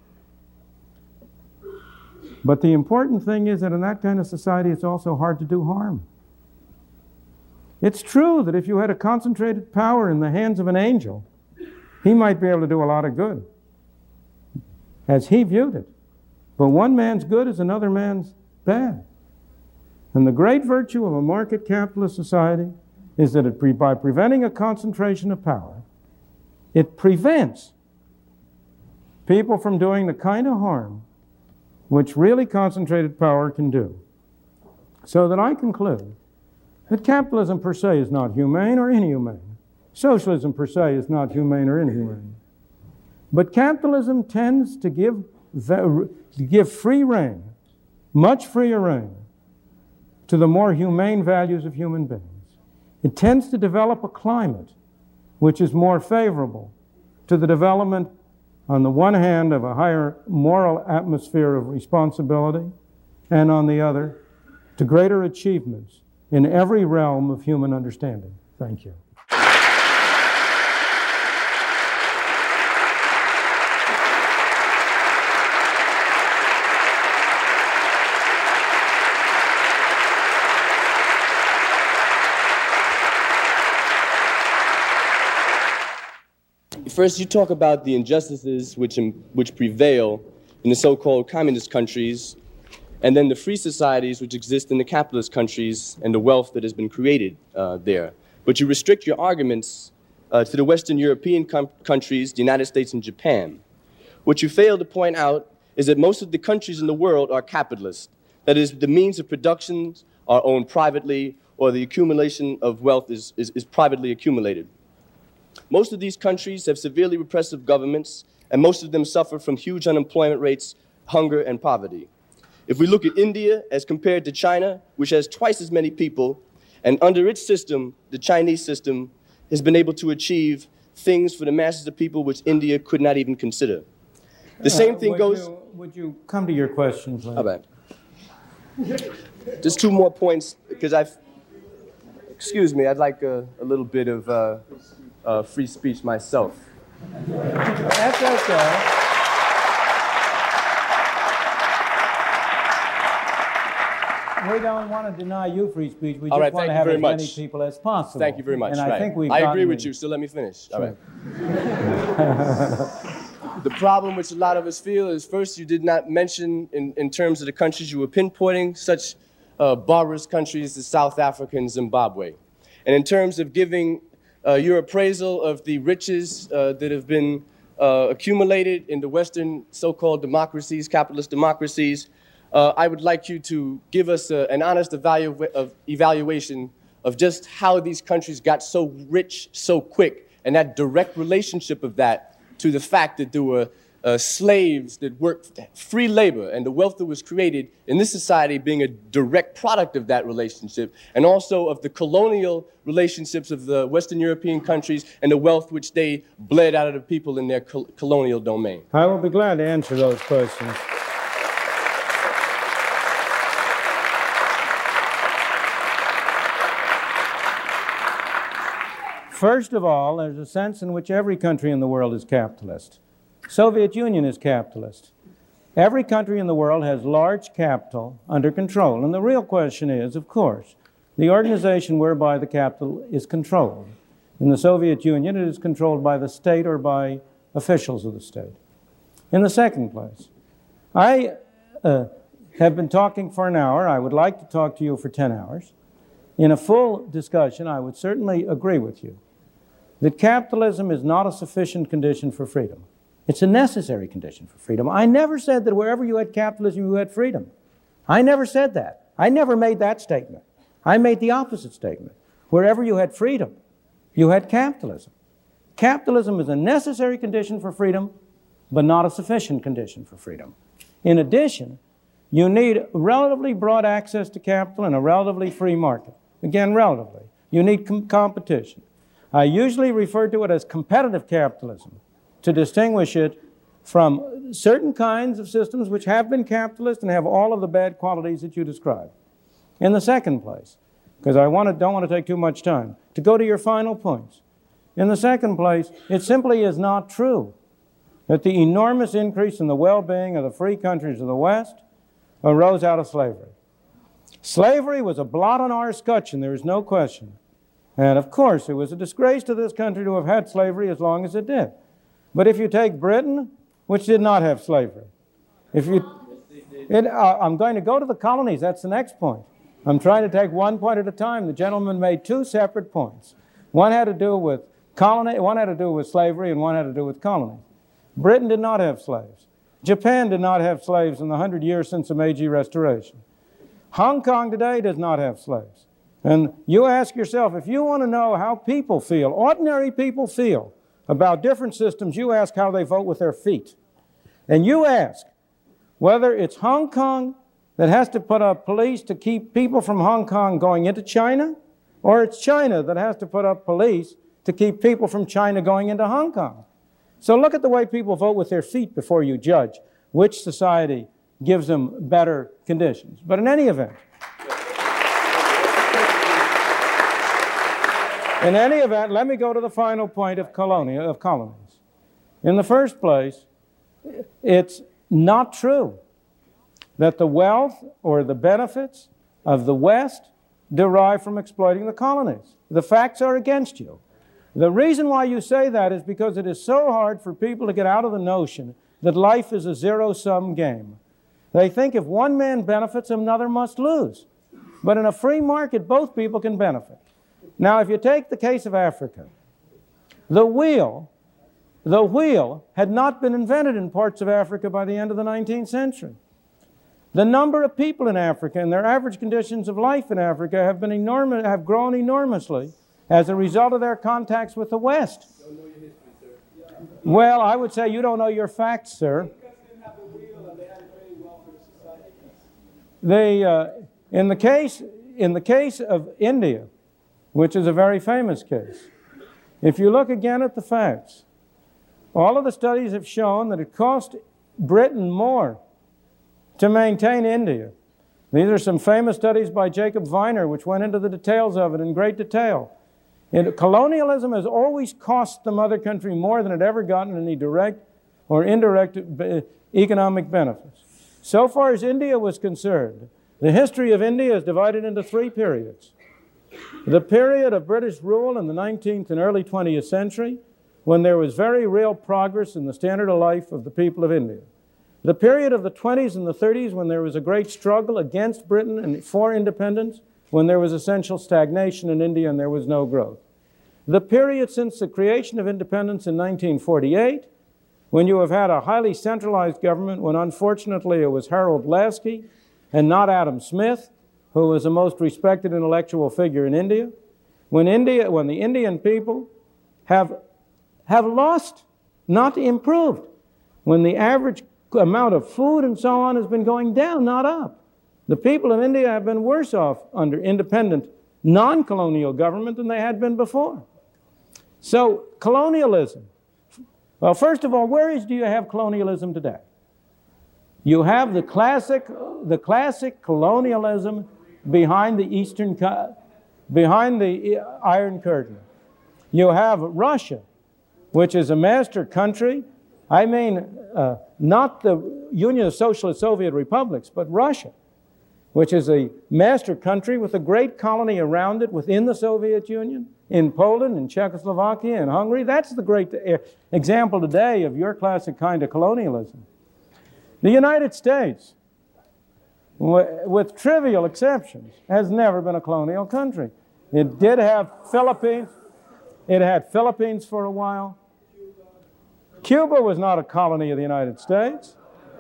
But the important thing is that in that kind of society, it's also hard to do harm. It's true that if you had a concentrated power in the hands of an angel, he might be able to do a lot of good, as he viewed it. But one man's good is another man's bad. And the great virtue of a market capitalist society is that it pre- by preventing a concentration of power, it prevents people from doing the kind of harm which really concentrated power can do. So that I conclude that capitalism per se is not humane or inhumane. Socialism per se is not humane or inhumane. But capitalism tends to give to give free rein, much freer rein, to the more humane values of human beings. It tends to develop a climate which is more favorable to the development, on the one hand, of a higher moral atmosphere of responsibility, and on the other, to greater achievements in every realm of human understanding. Thank you. First, you talk about the injustices which, which prevail in the so-called communist countries, and then the free societies which exist in the capitalist countries and the wealth that has been created uh, there. But you restrict your arguments uh, to the Western European com- countries, the United States and Japan. What you fail to point out is that most of the countries in the world are capitalist. That is, the means of production are owned privately, or the accumulation of wealth is, is, is privately accumulated. Most of these countries have severely repressive governments, and most of them suffer from huge unemployment rates, hunger, and poverty. If we look at India as compared to China, which has twice as many people, and under its system, the Chinese system, has been able to achieve things for the masses of people which India could not even consider. The same thing uh, would goes... You, would you come to your question, please? How about? Just two more points, because I've... Excuse me, I'd like a, a little bit of uh, uh, free speech myself. That's okay. We don't want to deny you free speech. We just right, want to have as much. many people as possible. Thank you very much. And right. I think we've I agree gotten with the... you, so let me finish. Sure. All right. The problem which a lot of us feel is, first, you did not mention, in, in terms of the countries you were pinpointing, such uh, barbarous countries as South Africa and Zimbabwe. And in terms of giving uh, your appraisal of the riches uh, that have been uh, accumulated in the Western so-called democracies, capitalist democracies, Uh, I would like you to give us a, an honest evalu- of evaluation of just how these countries got so rich so quick, and that direct relationship of that to the fact that there were uh, slaves that worked free labor, and the wealth that was created in this society being a direct product of that relationship, and also of the colonial relationships of the Western European countries and the wealth which they bled out of the people in their col- colonial domain. I will be glad to answer those questions. First of all, there's a sense in which every country in the world is capitalist. Soviet Union is capitalist. Every country in the world has large capital under control. And the real question is, of course, the organization whereby the capital is controlled. In the Soviet Union, it is controlled by the state or by officials of the state. In the second place, I uh, have been talking for an hour. I would like to talk to you for ten hours. In a full discussion, I would certainly agree with you that capitalism is not a sufficient condition for freedom. It's a necessary condition for freedom. I never said that wherever you had capitalism, you had freedom. I never said that. I never made that statement. I made the opposite statement. Wherever you had freedom, you had capitalism. Capitalism is a necessary condition for freedom, but not a sufficient condition for freedom. In addition, you need relatively broad access to capital and a relatively free market. Again, relatively. You need com- competition. I usually refer to it as competitive capitalism to distinguish it from certain kinds of systems which have been capitalist and have all of the bad qualities that you describe. In the second place, because I want to, don't want to take too much time, to go to your final points. In the second place, it simply is not true that the enormous increase in the well-being of the free countries of the West arose out of slavery. Slavery was a blot on our escutcheon, there is no question. And of course, it was a disgrace to this country to have had slavery as long as it did. But if you take Britain, which did not have slavery, if you, it, uh, I'm going to go to the colonies, that's the next point. I'm trying to take one point at a time. The gentleman made two separate points. One had to do with colony, one had to do with slavery, and one had to do with colonies. Britain did not have slaves. Japan did not have slaves in the hundred years since the Meiji Restoration. Hong Kong today does not have slaves. And you ask yourself, if you want to know how people feel, ordinary people feel about different systems, you ask how they vote with their feet. And you ask whether it's Hong Kong that has to put up police to keep people from Hong Kong going into China, or it's China that has to put up police to keep people from China going into Hong Kong. So look at the way people vote with their feet before you judge which society gives them better conditions. But in any event, in any event, let me go to the final point of, colonia, of colonies. In the first place, it's not true that the wealth or the benefits of the West derive from exploiting the colonies. The facts are against you. The reason why you say that is because it is so hard for people to get out of the notion that life is a zero-sum game. They think if one man benefits, another must lose. But in a free market, both people can benefit. Now, if you take the case of Africa, the wheel, the wheel had not been invented in parts of Africa by the end of the nineteenth century. The number of people in Africa and their average conditions of life in Africa have been enormous, have grown enormously as a result of their contacts with the West. Don't know your history, sir. Well, I would say you don't know your facts, sir. They, uh, in the case, in the case of India, which is a very famous case, if you look again at the facts, all of the studies have shown that it cost Britain more to maintain India. These are some famous studies by Jacob Viner, which went into the details of it in great detail. And colonialism has always cost the mother country more than it ever gotten any direct or indirect economic benefits. So far as India was concerned, the history of India is divided into three periods. The period of British rule in the nineteenth and early twentieth century, when there was very real progress in the standard of life of the people of India. The period of the twenties and the thirties, when there was a great struggle against Britain and for independence, when there was essential stagnation in India and there was no growth. The period since the creation of independence in nineteen forty-eight, when you have had a highly centralized government, when unfortunately it was Harold Laski and not Adam Smith, who was the most respected intellectual figure in India, when India, when the Indian people have, have lost, not improved, when the average amount of food and so on has been going down, not up. The people of India have been worse off under independent, non-colonial government than they had been before. So, colonialism. Well, first of all, where is, do you have colonialism today? You have the classic, the classic colonialism behind the Eastern, behind the Iron Curtain. You have Russia, which is a master country. I mean, uh, not the Union of Socialist Soviet Republics, but Russia, which is a master country with a great colony around it within the Soviet Union, in Poland, in Czechoslovakia, in Hungary. That's the great example today of your classic kind of colonialism. The United States, with trivial exceptions, has never been a colonial country. It did have Philippines. It had Philippines for a while. Cuba was not a colony of the United States.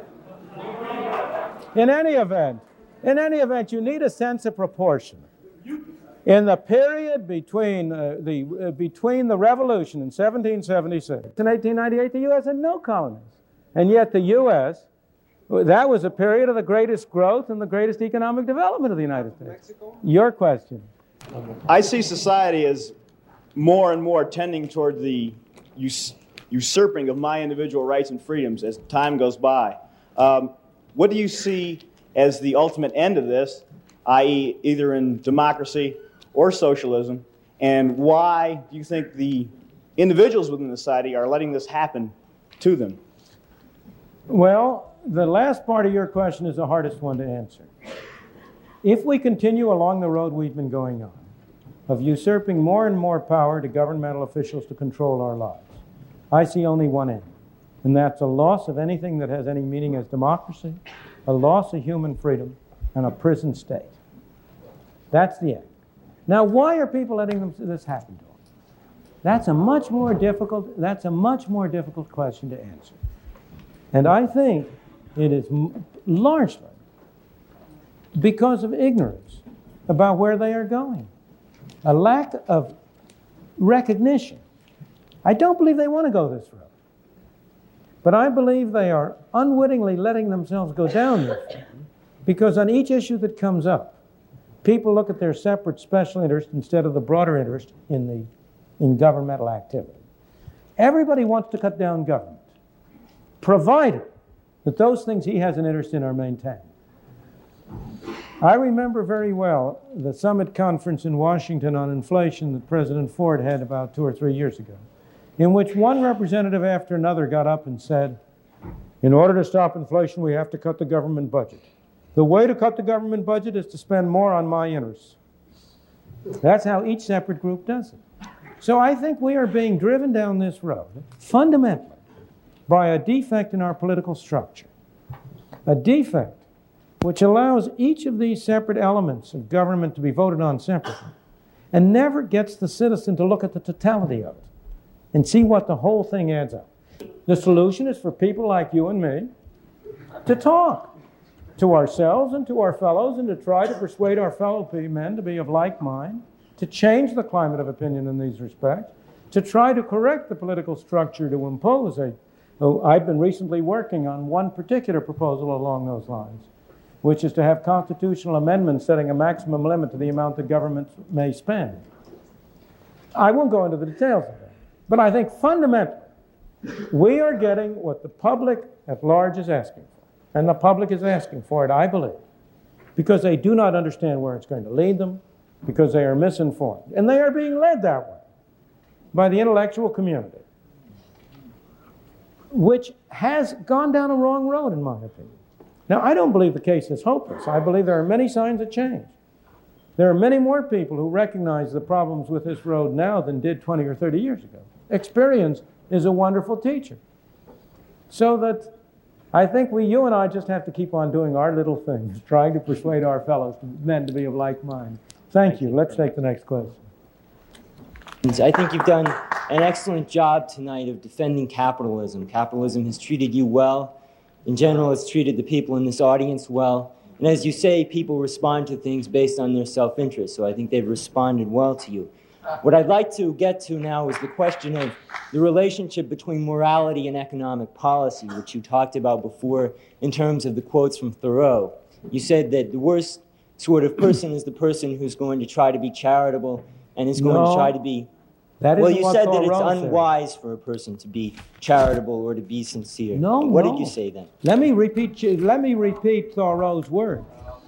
In any event, in any event, you need a sense of proportion. In the period between, uh, the, uh, between the revolution in seventeen seventy-six and eighteen ninety-eight, the U S had no colonies. And yet the U S, that was a period of the greatest growth and the greatest economic development of the United States. Mexico? Your question. I see society as more and more tending toward the us usurping of my individual rights and freedoms as time goes by. Um, what do you see as the ultimate end of this, that is either in democracy or socialism, and why do you think the individuals within the society are letting this happen to them? Well, the last part of your question is the hardest one to answer. If we continue along the road we've been going on, of usurping more and more power to governmental officials to control our lives, I see only one end, and that's a loss of anything that has any meaning as democracy, a loss of human freedom, and a prison state. That's the end. Now, why are people letting them, this happen to them? That's a much more difficult, that's a much more difficult question to answer. And I think it is m largely because of ignorance about where they are going. A lack of recognition. I don't believe they want to go this road. But I believe they are unwittingly letting themselves go down this way, because on each issue that comes up, people look at their separate special interest instead of the broader interest in the in governmental activity. Everybody wants to cut down government, provided that those things he has an interest in are maintained. I remember very well the summit conference in Washington on inflation that President Ford had about two or three years ago, in which one representative after another got up and said, in order to stop inflation, we have to cut the government budget. The way to cut the government budget is to spend more on my interests. That's how each separate group does it. So I think we are being driven down this road fundamentally by a defect in our political structure, a defect which allows each of these separate elements of government to be voted on separately and never gets the citizen to look at the totality of it and see what the whole thing adds up. The solution is for people like you and me to talk to ourselves and to our fellows and to try to persuade our fellow men to be of like mind, to change the climate of opinion in these respects, to try to correct the political structure to impose a... Oh, I've been recently working on one particular proposal along those lines, which is to have constitutional amendments setting a maximum limit to the amount the government may spend. I won't go into the details of that, but I think fundamentally we are getting what the public at large is asking for. And the public is asking for it, I believe, because they do not understand where it's going to lead them, because they are misinformed. And they are being led that way by the intellectual community, which has gone down a wrong road, in my opinion. Now, I don't believe the case is hopeless. I believe there are many signs of change. There are many more people who recognize the problems with this road now than did twenty or thirty years ago. Experience is a wonderful teacher. So that I think we, you and I, just have to keep on doing our little things, trying to persuade our fellows men to be of like mind. Thank you. Let's take the next question. I think you've done an excellent job tonight of defending capitalism. Capitalism has treated you well. In general, it's treated the people in this audience well. And as you say, people respond to things based on their self-interest, so I think they've responded well to you. What I'd like to get to now is the question of the relationship between morality and economic policy, which you talked about before in terms of the quotes from Thoreau. You said that the worst sort of person is the person who's going to try to be charitable and is going no, to try to be... That well, you said that it's Thoreau unwise said. for a person to be charitable or to be sincere. No, What no. did you say then? Let me repeat, let me repeat Thoreau's words.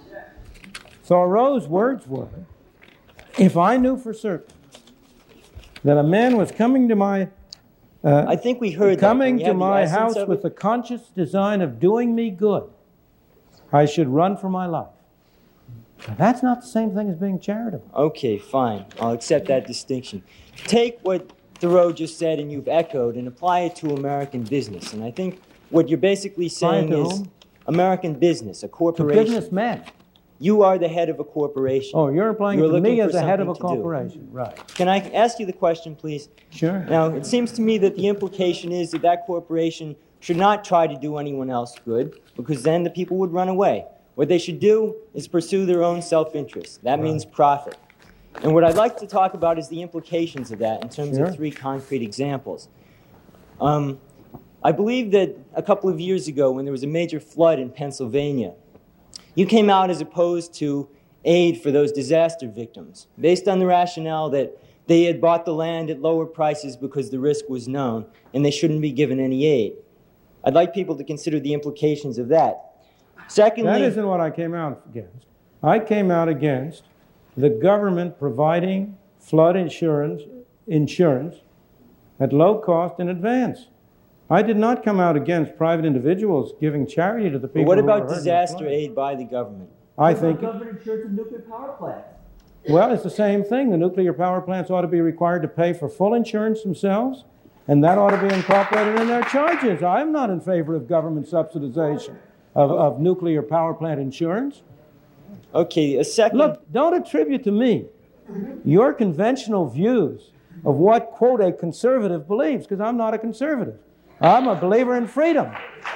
Thoreau's words were, if I knew for certain that a man was coming to my uh, I think we heard coming that. to my house with the conscious design of doing me good, I should run for my life. Now, that's not the same thing as being charitable. Okay, fine. I'll accept that distinction. Take what Thoreau just said and you've echoed and apply it to American business. And I think what you're basically saying to is whom? American business, a To corporation. businessmen. You are the head of a corporation. Oh, you're applying You're it to me looking as for the head of a something to do. corporation. Right. Can I ask you the question, please? Sure. Now, it seems to me that the implication is that that corporation should not try to do anyone else good, because then the people would run away. What they should do is pursue their own self-interest. That Right. means profit. And what I'd like to talk about is the implications of that in terms Sure. of three concrete examples. Um, I believe that a couple of years ago, when there was a major flood in Pennsylvania, you came out as opposed to aid for those disaster victims, based on the rationale that they had bought the land at lower prices because the risk was known, and they shouldn't be given any aid. I'd like people to consider the implications of that. Secondly, That isn't what I came out against. I came out against the government providing flood insurance, insurance at low cost in advance. I did not come out against private individuals giving charity to the people but what who about were hurt in the disaster flood. aid by the government? I think, Government insurance of nuclear power plants. well, it's the same thing. The nuclear power plants ought to be required to pay for full insurance themselves, and that ought to be incorporated in their charges. I'm not in favor of government subsidization of, of nuclear power plant insurance. Okay, a second... Look, don't attribute to me your conventional views of what, quote, a conservative believes, because I'm not a conservative. I'm a believer in freedom.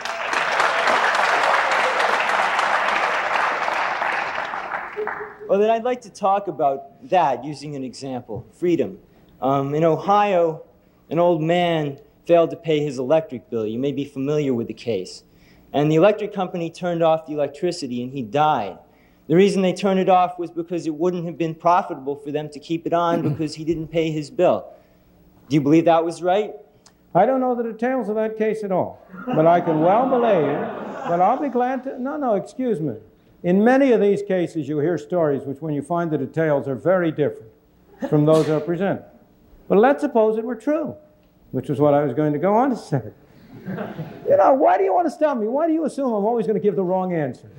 Well, then I'd like to talk about that using an example, freedom. Um, in Ohio, an old man failed to pay his electric bill. You may be familiar with the case. And the electric company turned off the electricity, and he died. The reason they turned it off was because it wouldn't have been profitable for them to keep it on because he didn't pay his bill. Do you believe that was right? I don't know the details of that case at all, but I can well believe, but I'll be glad to, no, no, excuse me. In many of these cases, you hear stories which, when you find the details, are very different from those that are presented. But let's suppose it were true, which is what I was going to go on to say. You know, why do you want to stop me? Why do you assume I'm always going to give the wrong answer?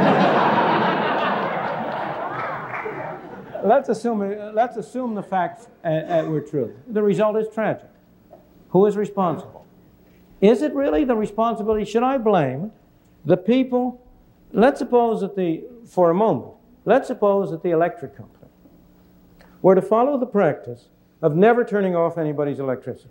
let's assume, let's assume the facts uh, uh, were true. The result is tragic. Who is responsible? Is it really the responsibility? Should I blame the people? Let's suppose that the, for a moment, let's suppose that the electric company were to follow the practice of never turning off anybody's electricity.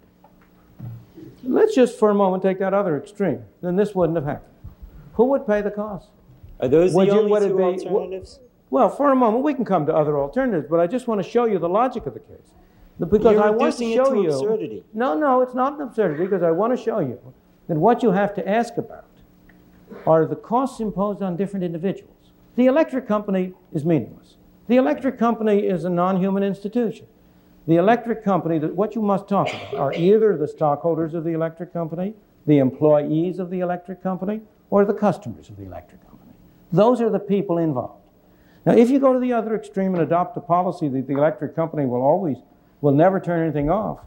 Let's just for a moment take that other extreme. Then this wouldn't have happened. Who would pay the cost? Are those Would the you- only would it two be- alternatives? Well, for a moment, we can come to other alternatives, but I just want to show you the logic of the case. Because You're I want to reducing it show to you. absurdity. No, no, it's not an absurdity, because I want to show you that what you have to ask about are the costs imposed on different individuals. The electric company is meaningless. The electric company is a non-human institution. The electric company, that what you must talk about are either the stockholders of the electric company, the employees of the electric company, or the customers of the electric company. Those are the people involved. Now, if you go to the other extreme and adopt a policy that the electric company will always, will never turn anything off,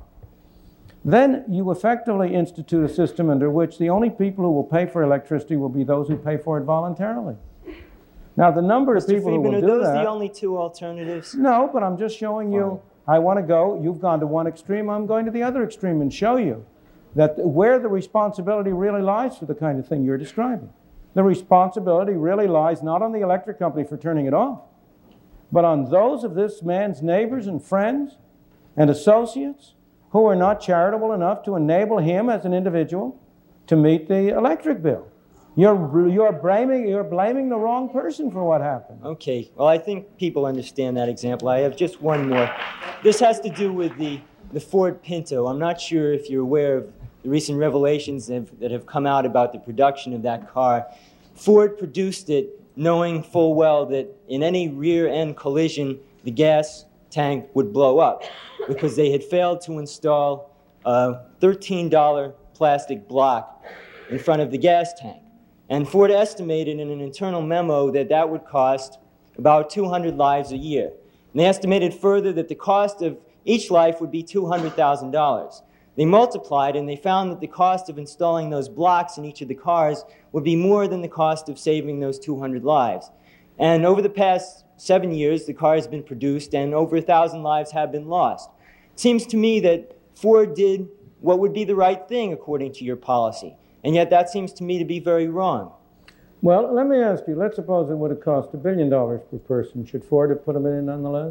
then you effectively institute a system under which the only people who will pay for electricity will be those who pay for it voluntarily. Now, the number of Mister people Friedman, who are will do those that... the only two alternatives? No, but I'm just showing you, I want to go, you've gone to one extreme, I'm going to the other extreme and show you that where the responsibility really lies for the kind of thing you're describing. The responsibility really lies not on the electric company for turning it off, but on those of this man's neighbors and friends and associates who are not charitable enough to enable him as an individual to meet the electric bill. You're, you're, blaming, you're blaming the wrong person for what happened. Okay, well, I think people understand that example. I have just one more. This has to do with the, the Ford Pinto. I'm not sure if you're aware of the recent revelations that have, that have come out about the production of that car. Ford produced it knowing full well that in any rear-end collision, the gas tank would blow up because they had failed to install a thirteen dollar plastic block in front of the gas tank. And Ford estimated in an internal memo that that would cost about two hundred lives a year. And they estimated further that the cost of each life would be two hundred thousand dollars. They multiplied and they found that the cost of installing those blocks in each of the cars would be more than the cost of saving those two hundred lives. And over the past seven years, the car has been produced and over a thousand lives have been lost. It seems to me that Ford did what would be the right thing according to your policy. And yet that seems to me to be very wrong. Well, let me ask you, let's suppose it would have cost a billion dollars per person. Should Ford have put them in nonetheless?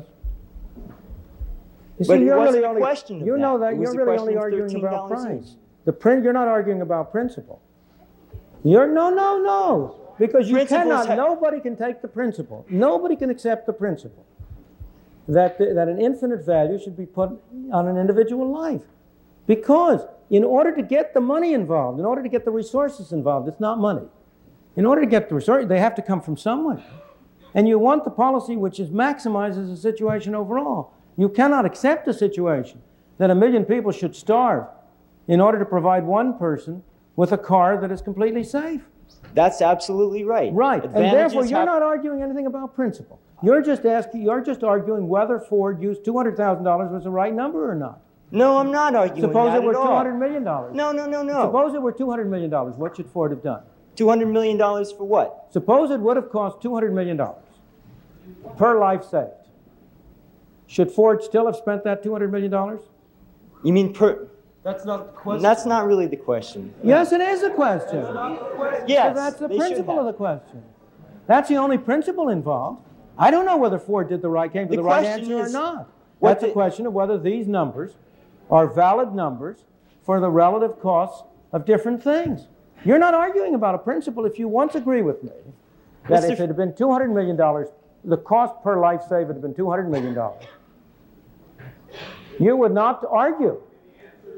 You But it you're wasn't really a only, question of you that. know that It was you're a really question only of arguing about thirteen dollars price. The print, you're not arguing about principle. You're no, no, no, because you Principles cannot. ha- Nobody can take the principle. Nobody can accept the principle that the, that an infinite value should be put on an individual life, because in order to get the money involved, in order to get the resources involved, it's not money. In order to get the resources, they have to come from somewhere. And you want the policy which is maximizes the situation overall. You cannot accept a situation that a million people should starve in order to provide one person with a car that is completely safe. That's absolutely right. Right, and Advantages therefore you're have- not arguing anything about principle. You're just asking, you're just arguing whether Ford used two hundred thousand dollars was the right number or not. No, I'm not arguing Suppose that it were at all. two hundred million dollars. No, no, no, no. Suppose it were two hundred million dollars. What should Ford have done? two hundred million dollars for what? Suppose it would have cost two hundred million dollars per life saved. Should Ford still have spent that two hundred million dollars? You mean per... That's not the question. That's not really the question. Yes, it is a question. Yes, So that's the they should principle have. of the question. That's the only principle involved. I don't know whether Ford did the right, came to The the, right question answer or is not. what That's a the- question of whether these numbers are valid numbers for the relative costs of different things. You're not arguing about a principle if you once agree with me that Mister if it had been two hundred million dollars, the cost per life saved had been two hundred million dollars. You would not argue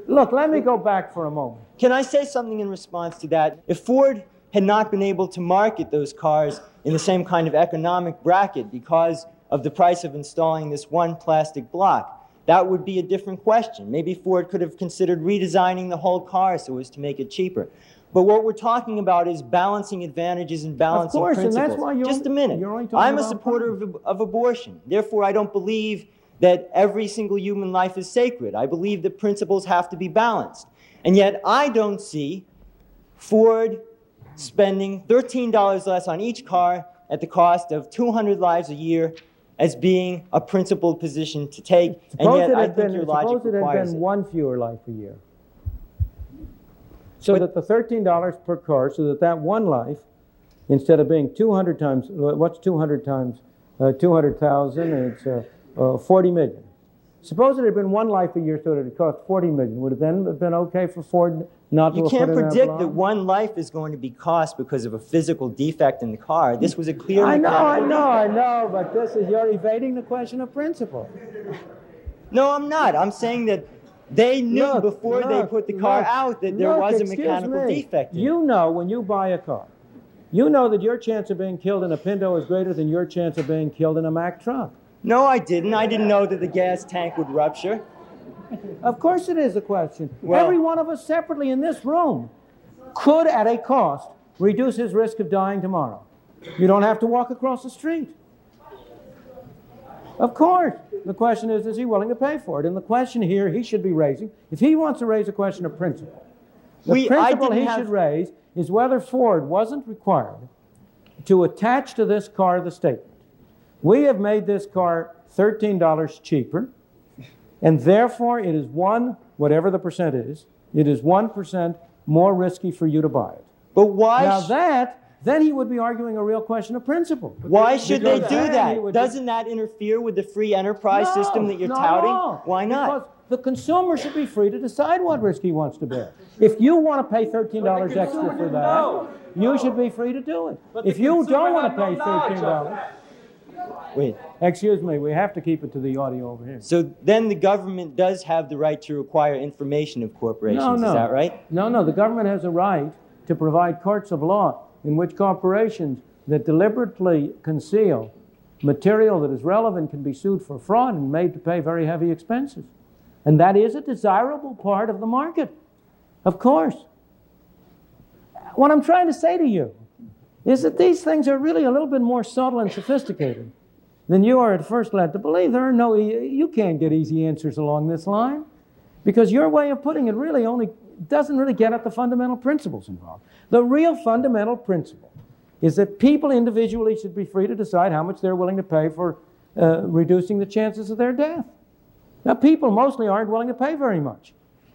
Look, let me go back for a moment. Can I say something in response to that? If Ford had not been able to market those cars in the same kind of economic bracket because of the price of installing this one plastic block, that would be a different question. Maybe Ford could have considered redesigning the whole car so as to make it cheaper. But what we're talking about is balancing advantages and balancing of course, principles. And that's why you're Just a minute. You're only talking I'm a about supporter of, of abortion. Therefore, I don't believe that every single human life is sacred. I believe that principles have to be balanced. And yet, I don't see Ford spending thirteen dollars less on each car at the cost of two hundred lives a year as being a principled position to take. Suppose and yet, I think been, your logic suppose it had requires been it. one fewer life a year. So But- that the thirteen dollars per car, so that that one life, instead of being two hundred times, what's two hundred times? Uh, two hundred thousand, it's uh, uh, forty million. Suppose it had been one life a year, so that it cost forty million. Would it then have been okay for Ford not to You have can't put in predict that that block? one life is going to be cost because of a physical defect in the car. This was a clear I know, I mechanical know, I know, but this is, you're evading the question of principle. No, I'm not. I'm saying that they knew Look, bore they look, put the car look, out that there look, was a excuse mechanical me. defect in it. You know when you buy a car, you know that your chance of being killed in a Pinto is greater than your chance of being killed in a Mack truck. No, I didn't. I didn't know that the gas tank would rupture. Of course it is a question. Well- Every one of us separately in this room could, at a cost, reduce his risk of dying tomorrow. You don't have to walk across the street. Of course. The question is, is he willing to pay for it? And the question here he should be raising, if he wants to raise a question of principle, the We- I principle didn't he have- should raise is whether Ford wasn't required to attach to this car the statement, we have made this car thirteen dollars cheaper, and therefore it is one, whatever the percent is, it is one percent more risky for you to buy it. But why? Now sh- that, then he would be arguing a real question of principle. Why should they do Because then he that? would- Doesn't that interfere with the free enterprise No, system that you're not touting? at all. Why not? Because the consumer should be free to decide what risk he wants to bear. If you want to pay thirteen dollars extra for that, you should be free to do it. If you don't want to pay thirteen dollars, Wait. excuse me, we have to keep it to the audio over here. So then the government does have the right to require information of corporations. No, no. Is that right? No, no. The government has a right to provide courts of law in which corporations that deliberately conceal material that is relevant can be sued for fraud and made to pay very heavy expenses. And that is a desirable part of the market. Of course. What I'm trying to say to you is that these things are really a little bit more subtle and sophisticated than you are at first led to believe. There are no, e- you can't get easy answers along this line because your way of putting it really only doesn't really get at the fundamental principles involved. The real fundamental principle is that people individually should be free to decide how much they're willing to pay for uh, reducing the chances of their death. Now, people mostly aren't willing to pay very much.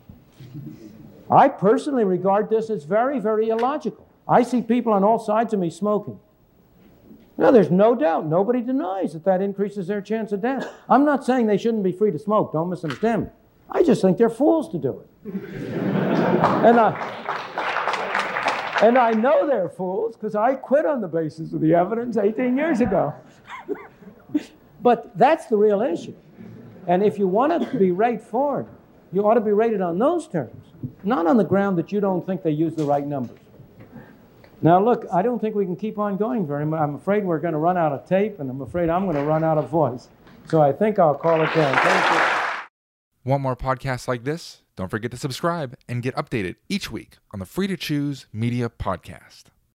I personally regard this as very, very illogical. I see people on all sides of me smoking. Now, there's no doubt, nobody denies that that increases their chance of death. I'm not saying they shouldn't be free to smoke, don't misunderstand me. I just think they're fools to do it. and, I, and I know they're fools because I quit on the basis of the evidence eighteen years ago. But that's the real issue. And if you want to be rate Ford, you ought to be rated on those terms, not on the ground that you don't think they use the right numbers. Now, look, I don't think we can keep on going very much. I'm afraid we're going to run out of tape, and I'm afraid I'm going to run out of voice. So I think I'll call it down. Thank you. Want more podcasts like this? Don't forget to subscribe and get updated each week on the Free to Choose Media Podcast.